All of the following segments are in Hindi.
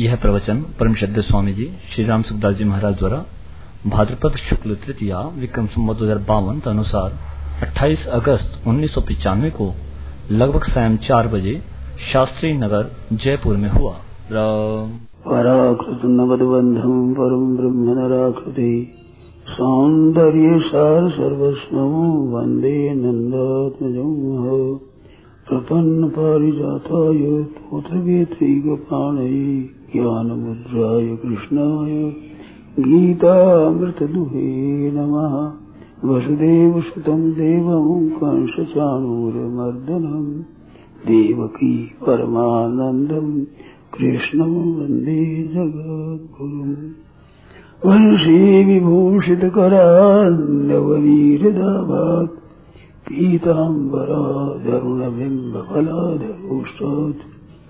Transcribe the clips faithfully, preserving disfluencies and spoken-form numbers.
यह प्रवचन परम श्रद्धेय स्वामी जी श्री राम सुखदास जी महाराज द्वारा भाद्रपद शुक्ल तृतीया विक्रम संवत दो हजार बावन के अनुसार अट्ठाईस अगस्त उन्नीस सौ पिचानवे को लगभग सायं चार बजे शास्त्री नगर जयपुर में हुआ। पराकृत नवदबंधम परम ब्रह्म नराकृति सौंदर्य सार सर्वस्वं वंदे नंदात्मजं प्रपन्न पारिजाताय तोत्रवेत्रैकपाणये ज्ञानमुद्राय कृष्णाय गीतामृतदुहे नमः। वसुदेवसुतं देवं कंसचाणूरमर्दनं देवकी परमानन्दं कृष्णं वन्दे जगद्गुरुम्। वंशी विभूषितकरान्नवनीरदाभात् पीताम्बराधरुणबिम्बफलाधरोष्टात्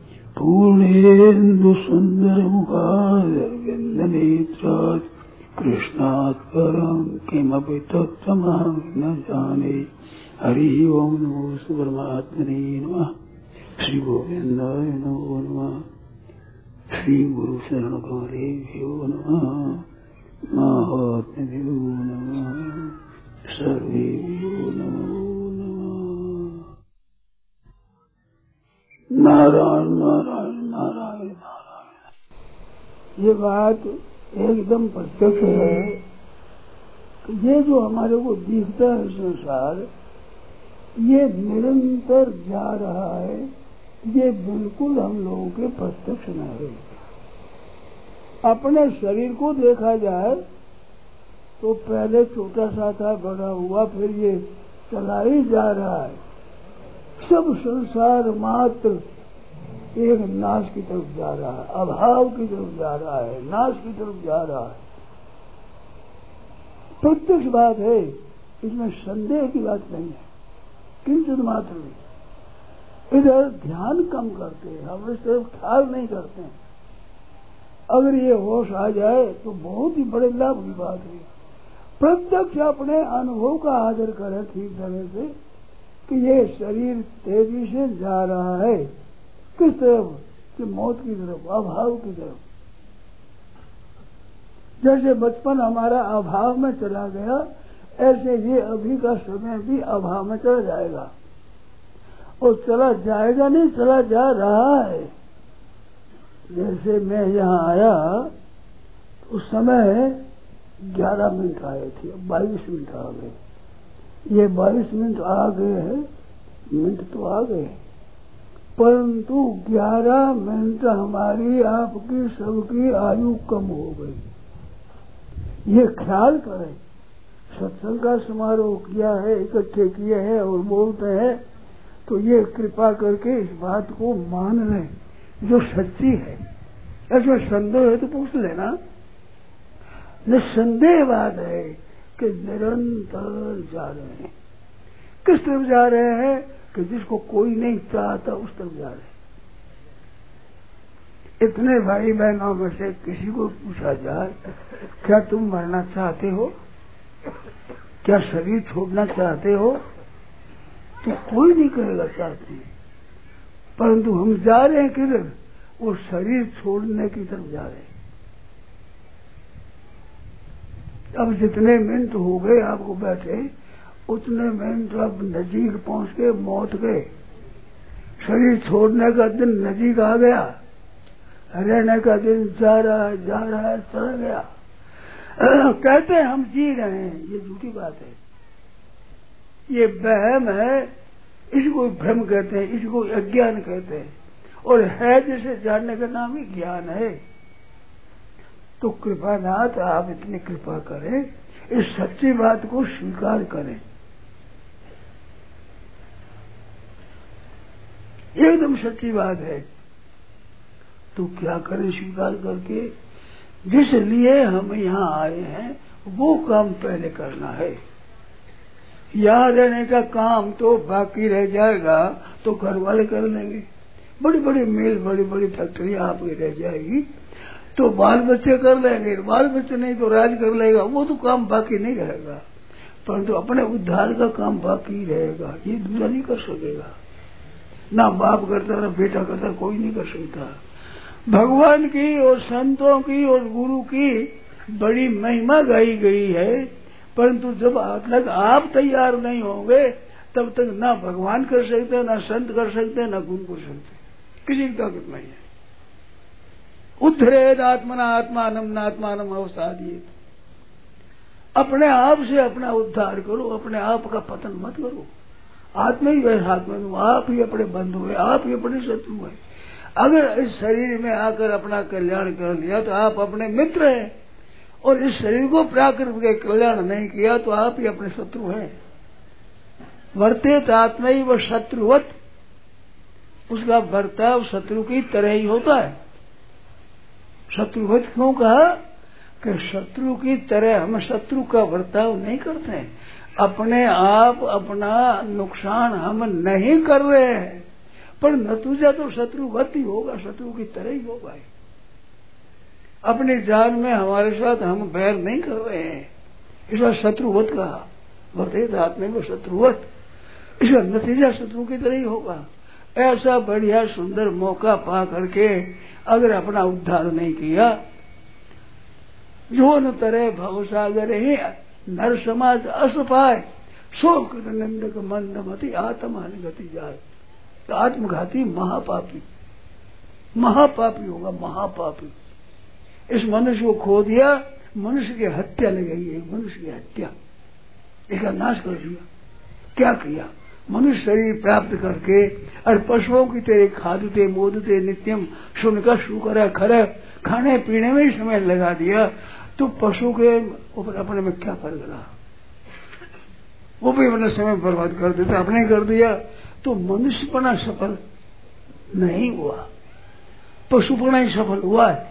पूर्णेन्दुसुन्दरमुखादरविन्दनेत्रात् कृष्णात् परं किमपि तत्त्वमहं न जाने। हरि ओं नमो परमात्मने नमः। श्री गोविन्दाय नमो नमः। श्री गुरु शरण गौरेभ्यो नमः। महात्म्यो नमः। सर्वेभ्यो नमो नमः। नारायण नारायण नारायण नारायण। ये बात एकदम प्रत्यक्ष है कि ये जो हमारे को दिखता है संसार, ये निरंतर जा रहा है, ये बिल्कुल हम लोगों के प्रत्यक्ष न है। अपने शरीर को देखा जाए तो पहले छोटा सा था, बड़ा हुआ, फिर ये चला ही जा रहा है। सब संसार मात्र एक नाश की तरफ जा रहा है, अभाव की तरफ जा रहा है, नाश की तरफ जा रहा है। प्रत्यक्ष बात है, इसमें संदेह की बात नहीं है, किंचित मात्र भी। इधर ध्यान कम करते हैं, हम इस तरफ ख्याल नहीं करते हैं। अगर ये होश आ जाए तो बहुत ही बड़े लाभ की बात है। प्रत्यक्ष अपने अनुभव का आदर करें ठीक तरह से कि ये शरीर तेजी से जा रहा है, किस तरफ? कि मौत की तरफ, अभाव की तरफ। जैसे बचपन हमारा अभाव में चला गया, ऐसे ये अभी का समय भी अभाव में चला जाएगा। और चला जाएगा नहीं, चला जा रहा है। जैसे मैं यहाँ आया उस समय ग्यारह मिनट आए थे, बाईस मिनट आ गए। ये बाईस मिनट आ गए हैं, मिनट तो आ गए, परंतु ग्यारह मिनट हमारी आपकी सबकी आयु कम हो गई। ये ख्याल करें, सत्संग का समारोह किया है, इकट्ठे किए हैं और बोलते हैं, तो ये कृपा करके इस बात को मान लें जो सच्ची है। ऐसा संदेह है तो पूछ लेना। निसंदेह बात है कि निरंतर जा रहे हैं। किस तरफ जा रहे हैं? कि जिसको कोई नहीं चाहता उस तरफ जा रहे हैं। इतने भाई बहनों में से किसी को पूछा जाए, क्या तुम मरना चाहते हो, क्या शरीर छोड़ना चाहते हो, तो कोई नहीं कहेगा चाहते। परंतु हम जा रहे हैं किधर? वो शरीर छोड़ने की तरफ जा रहे हैं। अब जितने मिनट हो गए आपको बैठे, उतने मिनट अब नजीक पहुंच के मौत गए। शरीर छोड़ने का दिन नजीक आ गया, रहने का दिन जा रहा है, जा रहा है, चला गया। कहते हैं हम जी रहे हैं, ये झूठी बात है, ये वहम है। इसको भ्रम कहते हैं, इसको अज्ञान कहते हैं। और है जिसे जानने का नाम ही ज्ञान है। तो कृपानाथ आप इतनी कृपा करें, इस सच्ची बात को स्वीकार करें। एकदम सच्ची बात है। तो क्या करें स्वीकार करके? जिस लिए हम यहाँ आए हैं वो काम पहले करना है। यहाँ रहने का काम तो बाकी रह जाएगा, तो घर वाले कर लेंगे। बड़ी बड़ी मिल, बड़ी बड़ी फैक्ट्रियां आपकी रह जाएगी, तो बाल बच्चे कर लेंगे। बाल बच्चे नहीं तो राज कर लेगा, वो तो काम बाकी नहीं रहेगा। परंतु अपने उद्धार का काम बाकी रहेगा, ये दूसरा नहीं कर सकेगा। ना बाप करता, ना बेटा करता, कोई नहीं कर सकता। भगवान की और संतों की और गुरु की बड़ी महिमा गाई गई है, परंतु जब तक आप तैयार नहीं होंगे तब तक ना भगवान कर सकते, ना संत कर सकते, ना गुरु कर सकते, किसी की ताकत नहीं है। उद्धरेद आत्मना आत्मानम नात्मानम अवसादियेत। अपने आप से अपना उद्धार करो, अपने आप का पतन मत करो। आत्मा ही वह हाथ में, आप ही अपने बंधु है, आप ही अपने शत्रु है। अगर इस शरीर में आकर अपना कल्याण कर लिया तो आप अपने मित्र हैं, और इस शरीर को प्राकृत के कल्याण नहीं किया तो आप ही अपने शत्रु हैं। वर्तेत आत्मा ही वह शत्रुवत, उसका बर्ताव शत्रु की तरह ही होता है। शत्रुवत क्यों कहा? कि शत्रु की तरह हम शत्रु का बर्ताव नहीं करते हैं। अपने आप अपना नुकसान हम नहीं कर रहे हैं, पर नतीजा तो शत्रुवत ही होगा, शत्रु की तरह ही होगा। अपनी जान में हमारे साथ हम बैर नहीं कर रहे हैं, इसका शत्रुवत कहा। वर्तेत आत्मा में शत्रुवत, इसका नतीजा शत्रु की तरह ही होगा। ऐसा बढ़िया सुंदर मौका पा करके अगर अपना उद्धार नहीं किया, जो न तरह भवसागर ही नर समाज अस पाए, शोक निंदक मंदमति आत्मान गति जाए। तो आत्मघाती महापापी, महापापी होगा, महापापी। इस मनुष्य को खो दिया, मनुष्य की हत्या लगेगी, मनुष्य की हत्या, इसका नाश कर दिया। क्या किया? मनुष्य शरीर प्राप्त करके और पशुओं की तेरे खादते मोदते नित्यम सुनकर शुकर खर खाने पीने में ही समय लगा दिया, तो पशु के ऊपर अपने में क्या फर्क रहा? वो भी अपना समय बर्बाद कर देता, अपने कर दिया, तो मनुष्यपना सफल नहीं हुआ, पशुपना ही सफल हुआ है।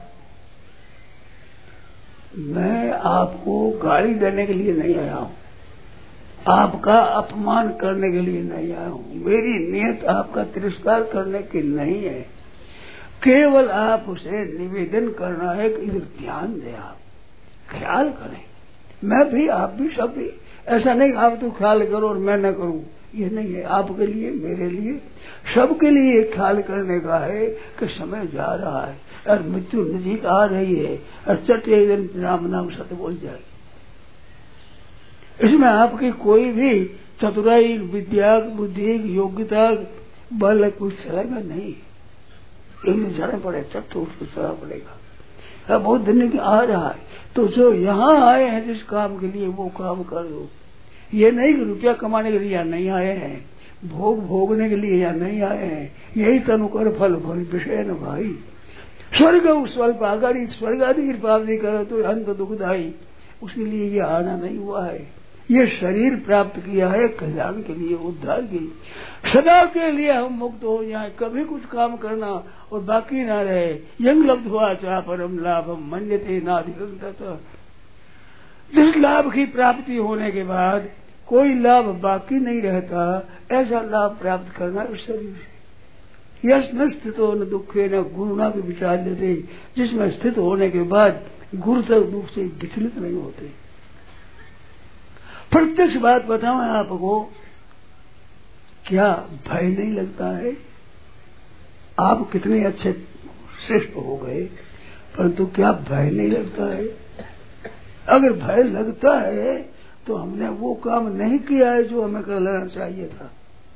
मैं आपको गाली देने के लिए नहीं आया हूं, आपका अपमान करने के लिए नहीं आया हूं, मेरी नियत आपका तिरस्कार करने की नहीं है, केवल आप उसे निवेदन करना है कि इधर ध्यान दे, आप ख्याल करें। मैं भी, आप भी, सब भी। ऐसा नहीं आप तो ख्याल करो और मैं न करूं, ये नहीं है। आपके लिए, मेरे लिए, सबके लिए ख्याल करने का है कि समय जा रहा है और मृत्यु नजीक आ रही है और चट एक दिन राम नाम सत्य बोल जाए। इसमें आपकी कोई भी चतुराई, विद्या, बुद्धि, योग्यता, बल कुछ चलेगा नहीं। एक दिन जाना पड़ेगा, चट तो उसको चलना पड़ेगा। बहुत दिन आ रहा है, तो जो यहाँ आए हैं जिस काम के लिए वो काम कर दो। ये नहीं कि रुपया कमाने के लिए यहाँ नहीं आए हैं, भोग भोगने के लिए यहाँ नहीं आए हैं। यही तनु कर फल फल विषय न भाई। स्वर्ग स्वल्प आगारी, स्वर्ग आदि की प्राप्ति करो तो अंत दुखदायी, उसके लिए ये आना नहीं हुआ है। ये शरीर प्राप्त किया है कल्याण के लिए, उद्धार के लिए, सदा के लिए हम मुक्त हो जाए, कभी कुछ काम करना और बाकी ना रहे। यंग लब्ध हुआ चाह परम लाभ मन्यते नाधिगंता। जिस लाभ की प्राप्ति होने के बाद कोई लाभ बाकी नहीं रहता, ऐसा लाभ प्राप्त करना उस शरीर से। यश न स्थित हो न दुखे न गुरु ना भी विचार देते, जिसमें स्थित होने के बाद गुरु तक दुख से विचलित नहीं होते। प्रत्यक्ष बात बताऊं आपको, क्या भय नहीं लगता है? आप कितने अच्छे श्रेष्ठ हो गए, परंतु क्या भय नहीं लगता है? अगर भय लगता है तो हमने वो काम नहीं किया है जो हमें कर लेना चाहिए था।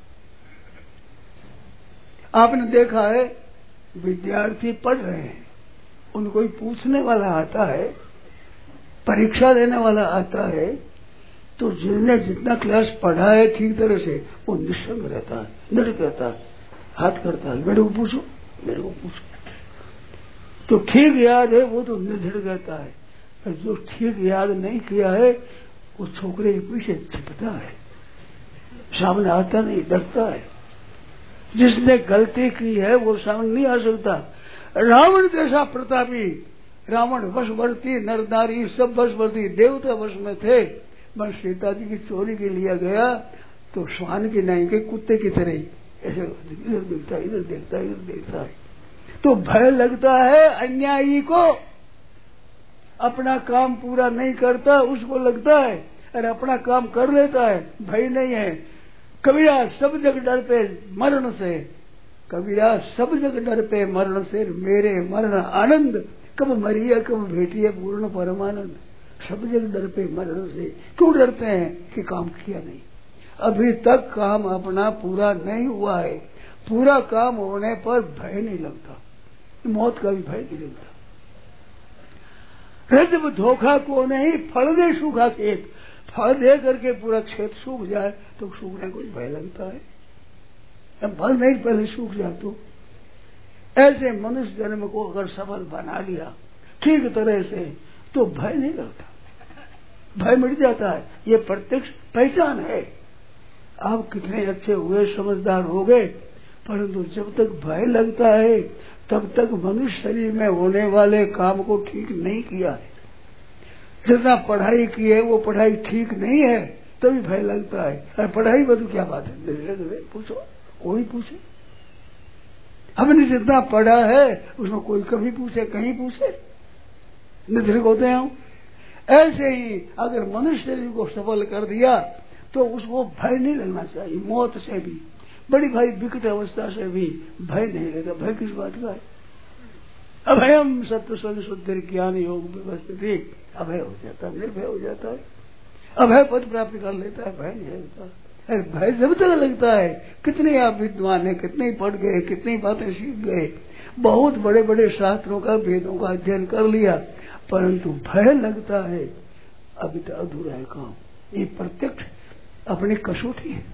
आपने देखा है, विद्यार्थी पढ़ रहे हैं, उनको कोई पूछने वाला आता है, परीक्षा देने वाला आता है, तो जिसने जितना क्लास पढ़ा है ठीक तरह से, वो निश्चंग रहता है, निर्भय रहता है, हाथ करता है, मेरे को पूछो, मेरे को पूछो। तो ठीक याद है वो तो निर्धड़ रहता है, और जो ठीक याद नहीं किया है वो छोकरे के पीछे छिपता है, सामने आता नहीं, डरता है। जिसने गलती की है वो सामने नहीं आ सकता। रावण जैसा प्रतापी, रावण वशवर्ती, नर नारी सब वशवर्ती, देवता वश में थे, बस सीता जी की चोरी के लिए गया तो श्वान की नहीं के कुत्ते की तरह ही ऐसे इधर देखता इधर देखता इधर देखता है। तो भय लगता है अन्यायी को, अपना काम पूरा नहीं करता उसको लगता है, और अपना काम कर लेता है, भय नहीं है। कबीरा सब जग डरते मरण से, कबीरा सब जग डर पे मरण से, मेरे मरण आनंद, कब मरिया कब भेटिए पूर्ण परमानंद। सब जग डर पे मरण से, क्यों डरते हैं कि काम किया नहीं, अभी तक काम अपना पूरा नहीं हुआ है। पूरा काम होने पर भय नहीं लगता, मौत का भी भय नहीं लगता। जब धोखा को नहीं, फल दे सूखा खेत, फल दे करके पूरा खेत सूख जाए तो सूखने को भय लगता है, अब फल नहीं पहले सूख जाए तो। ऐसे मनुष्य जन्म को अगर सफल बना लिया ठीक तरह से तो भय नहीं लगता, भय मिट जाता है। ये प्रत्यक्ष पहचान है। आप कितने अच्छे हुए, समझदार हो गए, परंतु जब तक भय लगता है तब तक मनुष्य शरीर में होने वाले काम को ठीक नहीं किया है। जितना पढ़ाई की है वो पढ़ाई ठीक नहीं है तभी भय लगता है। अरे पढ़ाई में तो क्या बात है, पूछो, कोई पूछे, हमने जितना पढ़ा है उसमें कोई कभी पूछे, कहीं पूछे, निधृक होते हैं हम। ऐसे ही अगर मनुष्य शरीर को सफल कर दिया तो उसको भय नहीं लगना चाहिए। मौत से भी, बड़ी भाई विकट अवस्था से भी भय नहीं लगता। भय किस बात का है? अभयम सत्य स्वयं शुद्ध ज्ञान योग व्यवस्थित, अभय हो जाता है, निर्भय हो जाता है, अभय पद प्राप्त कर लेता है, भय नहीं लगता। अरे भय जब तक लगता है, कितने आप विद्वान है, कितने पढ़ गए, कितनी बातें सीख गए, बहुत बड़े बड़े शास्त्रों का, वेदों का अध्ययन कर लिया, परंतु भय लगता है, अभी तो अधूरा है काम। ये प्रत्यक्ष अपनी कसौटी है,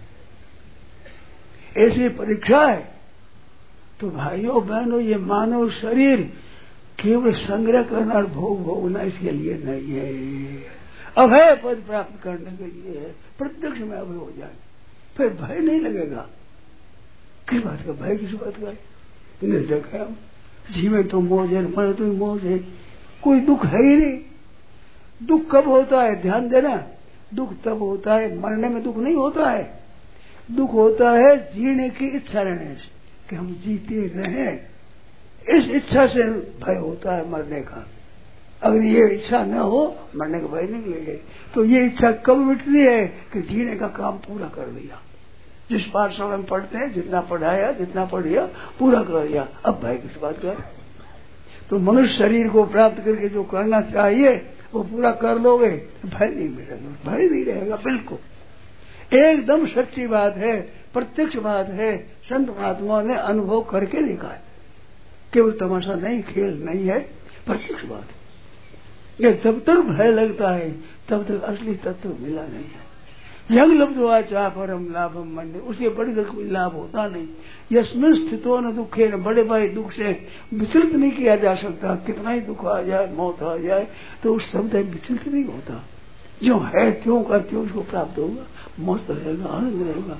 ऐसी परीक्षा है। तो भाइयों बहनों, ये मानव शरीर केवल संग्रह करना और भोग भोगना इसके लिए नहीं है, अभय पद प्राप्त करने के लिए है। प्रत्यक्ष में अभय हो जाए फिर भय नहीं लगेगा। किस बात का भय, किस बात का? निर्धक है हम, जीवन तो मौज है, मरे तो मौज है, कोई दुख है ही नहीं। दुख कब होता है? ध्यान देना, दुख तब होता है, मरने में दुख नहीं होता है। दुख होता है जीने की इच्छा रहने से, कि हम जीते रहें, इस इच्छा से भय होता है मरने का। अगर ये इच्छा न हो, मरने का भय नहीं लगे। तो ये इच्छा कब मिटती है? कि जीने का काम पूरा कर लिया। जिस पाठशाला में पढ़ते हैं, जितना पढ़ाया, जितना पढ़िया, पूरा कर लिया, अब भय किस बात का? तो मनुष्य शरीर को प्राप्त करके जो करना चाहिए वो पूरा कर लोगे, भय नहीं मिलेगा, भय नहीं रहेगा। बिल्कुल एकदम सच्ची बात है, प्रत्यक्ष बात है, संत महात्माओं ने अनुभव करके देखा है, केवल तमाशा नहीं, खेल नहीं है, प्रत्यक्ष बात है। ये जब तक भय लगता है तब तक असली तत्व मिला नहीं है। यंग लब्धवा चाह परम लाभम मन, उसे बढ़कर कोई लाभ होता नहीं। यस्मिन स्थितो न दुखे न, बड़े भाई दुख से विचलित नहीं किया जा सकता। कितना ही दुख आ जाए, मौत आ जाए, तो उस शब्द विचलित नहीं होता। जो है क्यों का क्यों उसको प्राप्त होगा, मस्त रहेगा, आनंद रहेगा।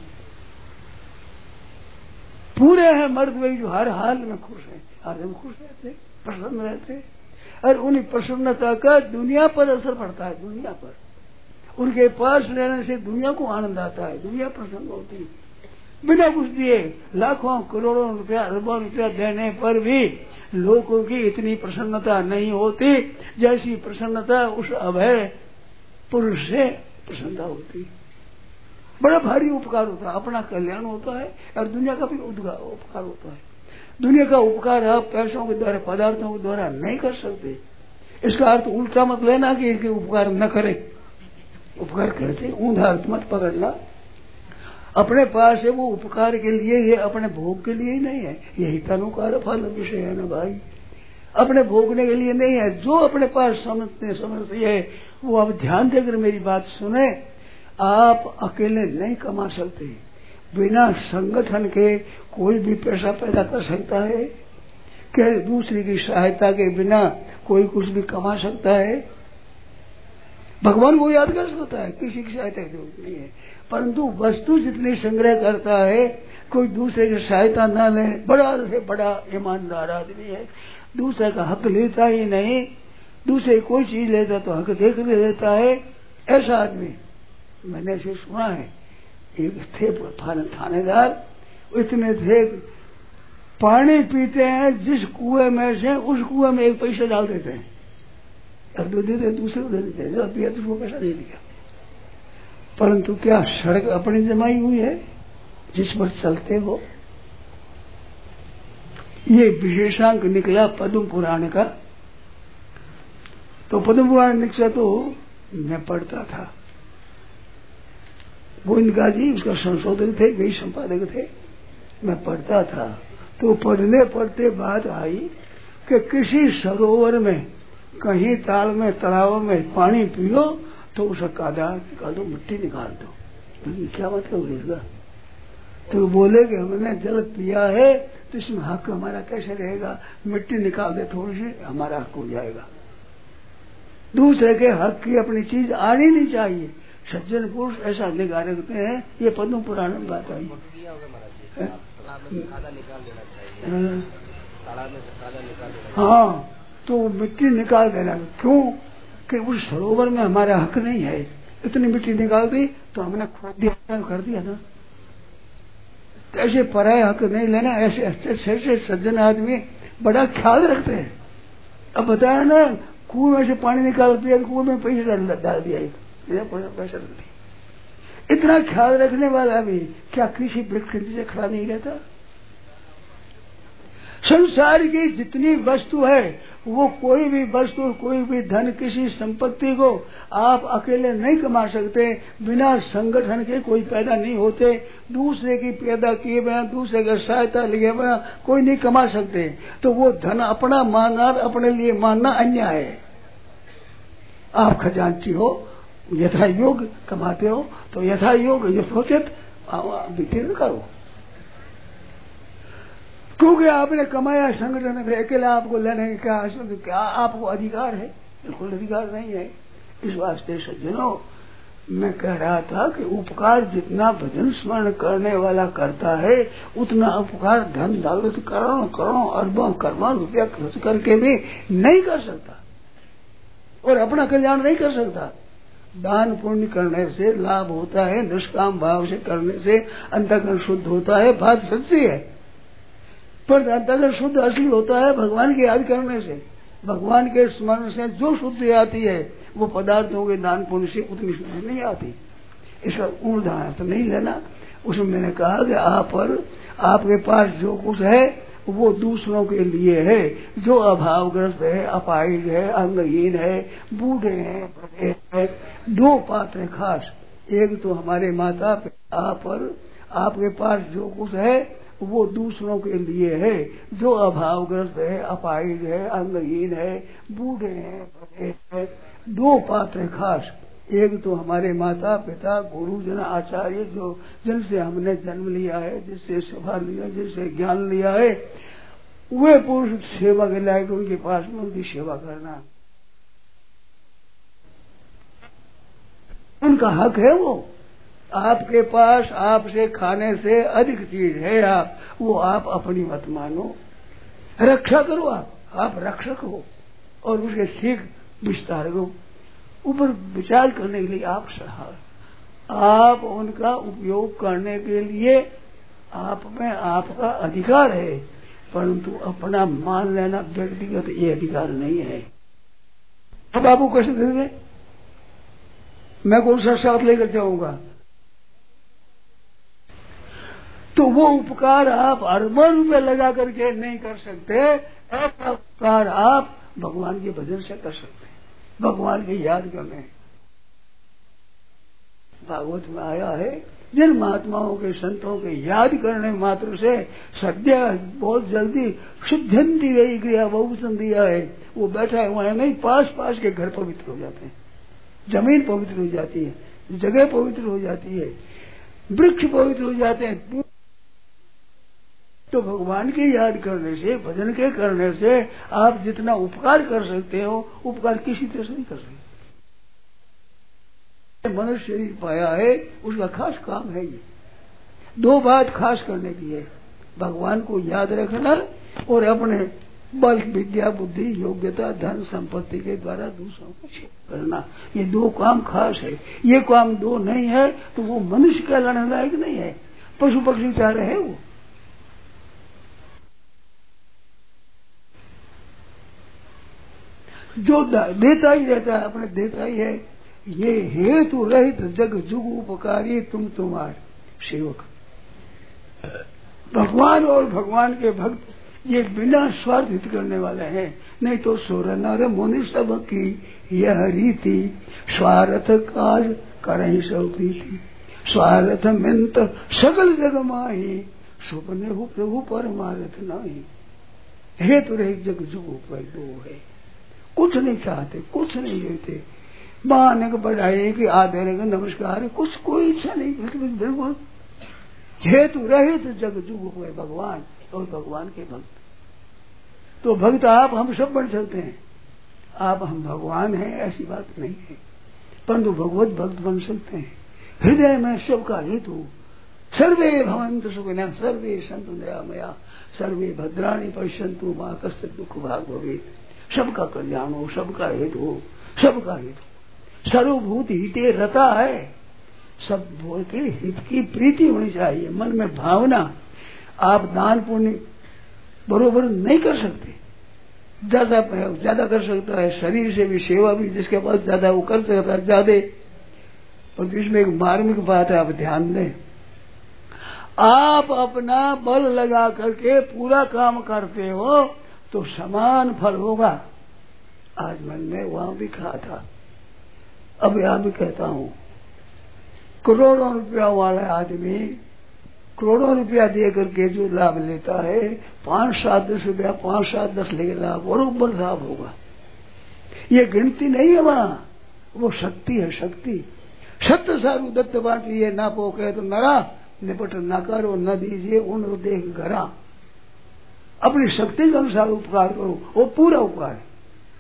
पूरे हैं मर्द वही जो हर हाल में खुश है, हर दिन खुश रहते, प्रसन्न रहते, और उन्हीं प्रसन्नता का दुनिया पर असर पड़ता है। दुनिया पर उनके पास रहने से दुनिया को आनंद आता है, दुनिया प्रसन्न होती है। बिना कुछ दिए लाखों करोड़ों रुपया, अरबों रुपया देने पर भी लोगों की इतनी प्रसन्नता नहीं होती जैसी प्रसन्नता उस अभय पुरुष से प्रसन्नता होती। बड़ा भारी उपकार होता है, अपना कल्याण होता है और दुनिया का भी उपकार होता है। दुनिया का उपकार आप पैसों के द्वारा, पदार्थों के द्वारा नहीं कर सकते। इसका अर्थ उल्टा मत लेना कि इनके उपकार न करे, उपकार करते, ऊंधा अर्थ मत पकड़ना। अपने पास है वो उपकार के लिए है, अपने भोग के लिए ही नहीं है। यही तनुकार फल विषय है ना भाई, अपने भोगने के लिए नहीं है। जो अपने पास समझते समझती है वो अब ध्यान देकर मेरी बात सुने। आप अकेले नहीं कमा सकते, बिना संगठन के कोई भी पैसा पैदा कर सकता है क्या? दूसरे की सहायता के बिना कोई कुछ भी कमा सकता है? भगवान को याद कर सकता है, किसी की सहायता की जरूरत नहीं है। परंतु वस्तु जितनी संग्रह करता है, कोई दूसरे की सहायता न ले, बड़ा से बड़ा ईमानदार आदमी है, दूसरे का हक लेता ही नहीं। दूसरे कोई चीज लेता तो हक देख ले लेता है, ऐसा आदमी मैंने ऐसे सुना है। एक थे थानेदार, इतने थे, पानी पीते हैं जिस कुएं में से, उस कुएं में एक पैसा डाल देते हैं, अब दो देते दूसरे को दे देते हैं, जब पिया तो उसको पैसा दे दिया। परंतु क्या सड़क अपनी जमाई हुई है जिस पर चलते हो? ये विशेषांक निकला पद्म पुराण का। तो पद्म पुराण निकला तो मैं पढ़ता था, गोविंदका जी उसका संशोधक थे, वही संपादक थे, मैं पढ़ता था। तो पढ़ने पढ़ते बात आई कि किसी सरोवर में, कहीं ताल में, तालाब में पानी पियो तो उसका कादा निकाल दो, मिट्टी निकाल दो। तो क्या मतलब है इसका? तो बोले कि हमने जल पिया है तो इसमें हक हमारा कैसे रहेगा, मिट्टी निकाल दे थोड़ी सी, हमारा हक हो जाएगा। दूसरे के हक की अपनी चीज आनी नहीं चाहिए। सज्जन पुरुष ऐसा निगाह रखते हैं। ये पद्म पुराण में बात आई। हाँ, तो मिट्टी निकाल देना। क्यों? कि उस सरोवर में हमारा हक नहीं है। इतनी मिट्टी निकाल दी तो हमने खोद दिया, कर दिया ना। तो ऐसे पराया हक नहीं लेना। ऐसे अच्छे अच्छे सज्जन आदमी बड़ा ख्याल रखते हैं। अब बताया ना, कुएं में से पानी निकाल दिया, कुएं में पैसे डाल दिया, पैसा डाल दिया। इतना ख्याल रखने वाला भी क्या किसी वृक्ष के नीचे खड़ा नहीं रहता? संसार की जितनी वस्तु है, वो कोई भी वस्तु, कोई भी धन, किसी संपत्ति को आप अकेले नहीं कमा सकते। बिना संगठन के कोई पैदा नहीं होते। दूसरे की पैदा किए बिना, दूसरे का सहायता लिए बिना कोई नहीं कमा सकते। तो वो धन अपना मानना, अपने लिए मानना अन्याय है। आप खजांची हो, यथा योग कमाते हो तो यथा योग यथोचित विकीर्ण करो। क्योंकि आपने कमाया संगठन में, अकेले आपको लेने का क्या, क्या आपको अधिकार है? बिल्कुल अधिकार नहीं है। इस वास्ते सज्जनों, मैं कह रहा था कि उपकार जितना भजन स्मरण करने वाला करता है, उतना उपकार धन दौलत करोड़ों करोड़ों अरबों करोड़ों रुपया खर्च करके भी नहीं कर सकता और अपना कल्याण नहीं कर सकता। दान पुण्य करने से लाभ होता है, निष्काम भाव से करने से अंतःकरण शुद्ध होता है, बात सच्ची है। पर अंतःकरण शुद्ध असली होता है भगवान की याद करने से। भगवान के स्मरण से जो शुद्धि आती है वो पदार्थों के दान पुण्य से उतनी शुद्धि नहीं आती। इसका ऊर्ध्व तो नहीं लेना। उसमें मैंने कहा कि आप पर, आपके पास जो कुछ है वो दूसरों के लिए है। जो अभावग्रस्त है, अपाहिज है, अंगहीन है, बूढ़े हैं, बड़े हैं, दो पात्र खास। एक तो हमारे माता पिता, आप पर, आपके पास जो कुछ है वो दूसरों के लिए है। जो अभावग्रस्त है, अपाहिज है, अंगहीन है, बूढ़े हैं, बड़े हैं, दो पात्र खास। एक तो हमारे माता पिता, गुरुजन, आचार्य, जो जिनसे हमने जन्म लिया है, जिससे सभा लिया, जिससे ज्ञान लिया है, वे पुरुष सेवा के लायक, उनके पास में उनकी सेवा करना उनका हक है। वो आपके पास आपसे खाने से अधिक चीज है, आप वो आप अपनी मत मानो, रक्षा करो। आप आप रक्षक हो और उसके सीख विस्तार को ऊपर विचार करने के लिए आप सहार, आप उनका उपयोग करने के लिए आप में आपका अधिकार है, परंतु अपना मान लेना व्यक्तिगत ये अधिकार नहीं है। अब आपको कैसे देंगे? मैं कौन सा साथ लेकर जाऊंगा? तो वो उपकार आप अरबों रुपये लगा करके नहीं कर सकते। ऐसा उपकार आप भगवान के भजन से कर सकते हैं, भगवान की याद करने। भागवत में आया है, जिन महात्माओं के, संतों के याद करने मात्र से सद्या बहुत जल्दी शुद्धंती रही क्रिया बहुवचन दिया है। वो बैठा हुआ है नहीं, पास पास के घर पवित्र हो जाते हैं, जमीन पवित्र हो जाती है, जगह पवित्र हो जाती है, वृक्ष पवित्र हो जाते हैं। तो भगवान की याद करने से, भजन के करने से आप जितना उपकार कर सकते हो, उपकार किसी तरह से नहीं कर सकते। मनुष्य शरीर पाया है, उसका खास काम है ये। दो बात खास करने की है, भगवान को याद रखना और अपने बल, विद्या, बुद्धि, योग्यता, धन, संपत्ति के द्वारा दूसरों को सेवा करना। ये दो काम खास है। ये काम दो नहीं है तो वो मनुष्य का लड़ने लायक नहीं है, पशु पक्षी चाह रहे हैं। वो जो देता ही रहता है, अपने देता ही है। ये हेतु रहित जग जुग उपकारी तुम तुम्हार सेवक। भगवान और भगवान के भक्त ये बिना स्वार्थ हित करने वाले हैं। नहीं तो सुर नर मुनि सब की यह रीति, स्वार्थ काज करहि सब प्रीति, स्वार्थ मिंत सकल जग माही, सुपने हो प्रभु परमार्थ नाही। हेतु रहित जग जुगु पर दो है, कुछ नहीं चाहते, कुछ नहीं देते, बहाने को बढ़ाए कि आधे का नमस्कार, कुछ कोई इच्छा नहीं, बिल्कुल हेतु रहित जग जुगु है भगवान और भगवान के भक्त। तो भक्त आप हम सब बन सकते हैं, आप हम भगवान हैं ऐसी बात नहीं है, परंतु भगवत भक्त बन सकते हैं। हृदय में सबका हेतु, सर्वे भवन्तु सुखिनः सर्वे सन्तु निरामया सर्वे भद्राणि पश्यन्तु मा कश्चित् दुःख भाग् भवेत्। सबका कल्याण हो, सबका हेतु हो, सबका हेतु। सर्वभूत हिते रता है, सब बोल के हित की प्रीति होनी चाहिए, मन में भावना। आप दान पुण्य बरोबर नहीं कर सकते, ज्यादा ज्यादा कर सकता है, शरीर से भी सेवा भी जिसके पास ज्यादा वो कर सकता है ज्यादा। और इसमें एक मार्मिक बात है, आप ध्यान दें, आप अपना बल लगा करके पूरा काम करते हो तो समान फल होगा। आज मैंने वहां भी कहा था, अब यहां भी कहता हूं, करोड़ों रुपया वाला आदमी करोड़ों रुपया दे करके जो लाभ लेता है, पांच सात दस रुपया पांच सात दस लेके लाभ बरोबर लाभ होगा। ये गिनती नहीं है वहां, वो शक्ति है, शक्ति। सत्य सारू दत्त बांटिए ना पोके तो नरा, निपट न करो न दीजिए उन देख घरा। अपनी शक्ति के अनुसार उपकार करो, वो पूरा उपकार है।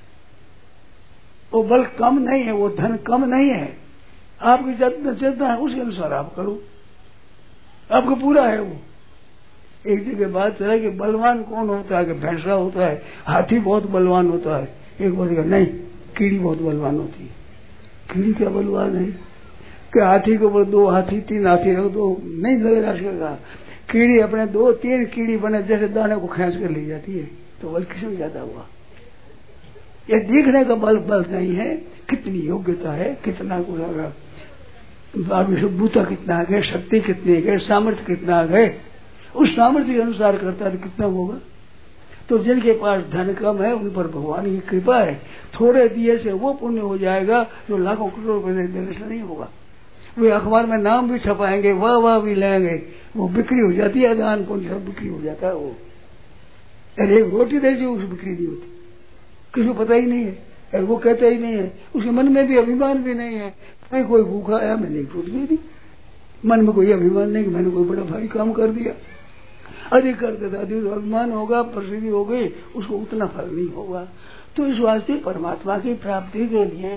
वो बल कम नहीं है, वो धन कम नहीं है, आपकी जितना चेतना है उसके अनुसार आप करो, आपको पूरा है। वो एक जगह बात चला कि बलवान कौन होता है, कि भैंसा होता है, हाथी बहुत बलवान होता है। एक बोलेगा नहीं, कीड़ी बहुत बलवान होती है। कीड़ी क्या बलवान है कि हाथी के ऊपर दो हाथी तीन हाथी रख दो, नहीं लगेगा उसका। कीड़ी अपने दो तीन कीड़ी बने जैसे दाने को खींच कर ले जाती है, तो बल किसमें ज्यादा हुआ? ये देखने का बल बल नहीं है, कितनी योग्यता है, कितना गुणा बूता कितना आ गए, शक्ति कितनी है, सामर्थ्य कितना आ गए, उस सामर्थ्य के अनुसार करता है तो कितना होगा। तो जिनके पास धन कम है उन पर भगवान की कृपा है, थोड़े दिए से वो पुण्य हो जाएगा जो लाखों करोड़ रुपए देने से नहीं होगा। वे अखबार में नाम भी छपाएंगे, वाह वाह भी लेंगे, वो बिक्री हो जाती है, दान पुण्य सब बिक्री हो जाता है। वो अरे एक रोटी देसी उस बिक्री नहीं होती, किसी को पता ही नहीं है, अरे वो कहता ही नहीं है, उसके मन में भी अभिमान भी नहीं है। मैं कोई भूखा आया, मैंने एक रोटी दे दी, मन में कोई अभिमान नहीं कि मैंने कोई बड़ा भारी काम कर दिया। अधिक कर देता अधिक अभिमान होगा, प्रसिद्धि हो गई, उसको उतना फल नहीं होगा। तो इस वास्ते परमात्मा की प्राप्ति के लिए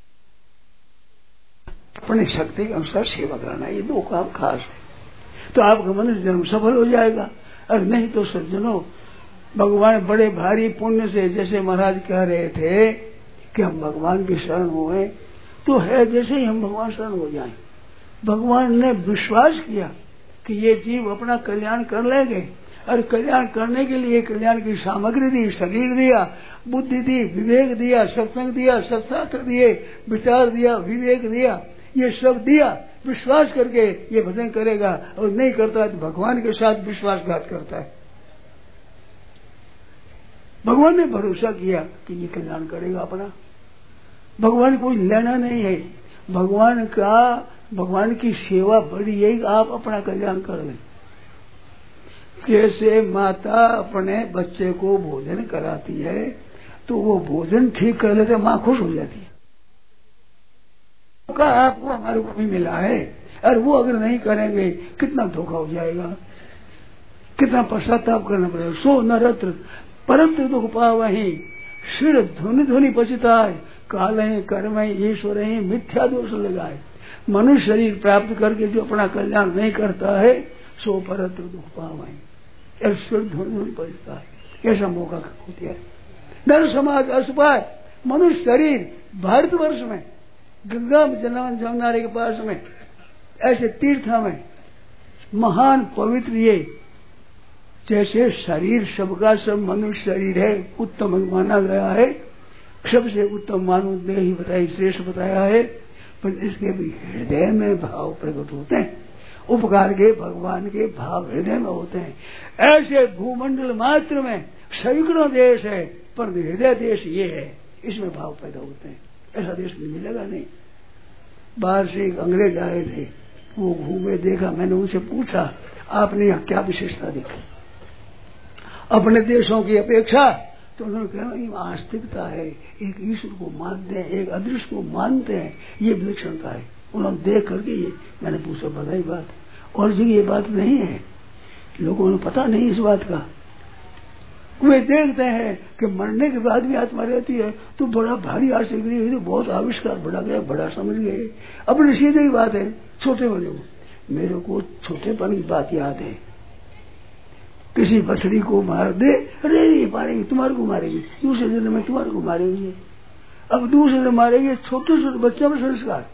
अपनी शक्ति के अनुसार सेवा करना, ये दो काम खास है। तो आपका मनुष्य जन्म सफल हो जाएगा। और नहीं तो सज्जनों, भगवान बड़े भारी पुण्य से, जैसे महाराज कह रहे थे कि हम भगवान की शरण हुए, तो है जैसे ही हम भगवान शरण हो जाएं। भगवान ने विश्वास किया कि ये जीव अपना कल्याण कर लेंगे, और कल्याण करने के लिए कल्याण की सामग्री दी, शरीर दिया, बुद्धि दी, विवेक दिया, सत्संग दिया, सत्शास्त्र दिए, विचार दिया, विवेक दिया, ये सब दिया। विश्वास करके ये भजन करेगा, और नहीं करता तो भगवान के साथ विश्वासघात करता है। भगवान ने भरोसा किया कि ये कल्याण करेगा अपना। भगवान कोई लेना नहीं है, भगवान का भगवान की सेवा बड़ी है, आप अपना कल्याण कर लें। जैसे माता अपने बच्चे को भोजन कराती है तो वो भोजन ठीक कर लेते, माँ खुश हो जाती है। का आपको हमारे को भी मिला है, और वो अगर नहीं करेंगे कितना धोखा हो जाएगा, कितना पश्चाताप करना पड़ेगा। सो नरत्र परत्र दुख पावहि, सिर धुनि धुनि पछताए, काले कर्म ईश्वर ही मिथ्या दोष लगाए। मनुष्य शरीर प्राप्त करके जो अपना कल्याण नहीं करता है, सो परत्र दुख पावहि, और सिर धुनि धुनि पछताए। ऐसा मौका होती है। नर समाज असपाय, मनुष्य शरीर भारतवर्ष में गंगा जमुना जमुनारे के पास में ऐसे तीर्थ में महान पवित्र ये, जैसे शरीर सबका सब मनुष्य शरीर है, उत्तम माना गया है, सबसे उत्तम मानो देह ही बताई, श्रेष्ठ बताया है, पर इसके भी हृदय में भाव प्रकट होते हैं, उपकार के भगवान के भाव हृदय में होते हैं। ऐसे भूमंडल मात्र में सैकड़ों देश है, पर हृदय देश ये है, इसमें भाव पैदा होते हैं। ऐसा देश में मिलेगा नहीं। बाहर से एक अंग्रेज आए थे, वो घूमे, देखा, मैंने उनसे पूछा आपने यहाँ क्या विशेषता देखी अपने देशों की अपेक्षा? तो उन्होंने कहा आस्तिकता है, एक ईश्वर को मानते हैं, एक अदृश्य को मानते हैं, ये विलक्षणता है। उन्होंने देख करके ये, मैंने पूछा बताई बात, और जगह ये बात नहीं है, लोगों को पता नहीं इस बात का। वे देखते हैं कि मरने के बाद भी आत्मा रहती है, तो बड़ा भारी आशिक हुई, तो बहुत आविष्कार बढ़ा गया, बड़ा समझ गए। अपनी सीधे ही बात है, छोटे बड़े को। मेरे को छोटेपन की बात याद है, किसी बछड़ी को मार दे, अरे ये मारेगी, तुम्हारे को मारेगी, दूसरे दिन में तुम्हारे को मारेगी। अब दूसरे दिन मारेंगे, छोटे छोटे बच्चों में संस्कार।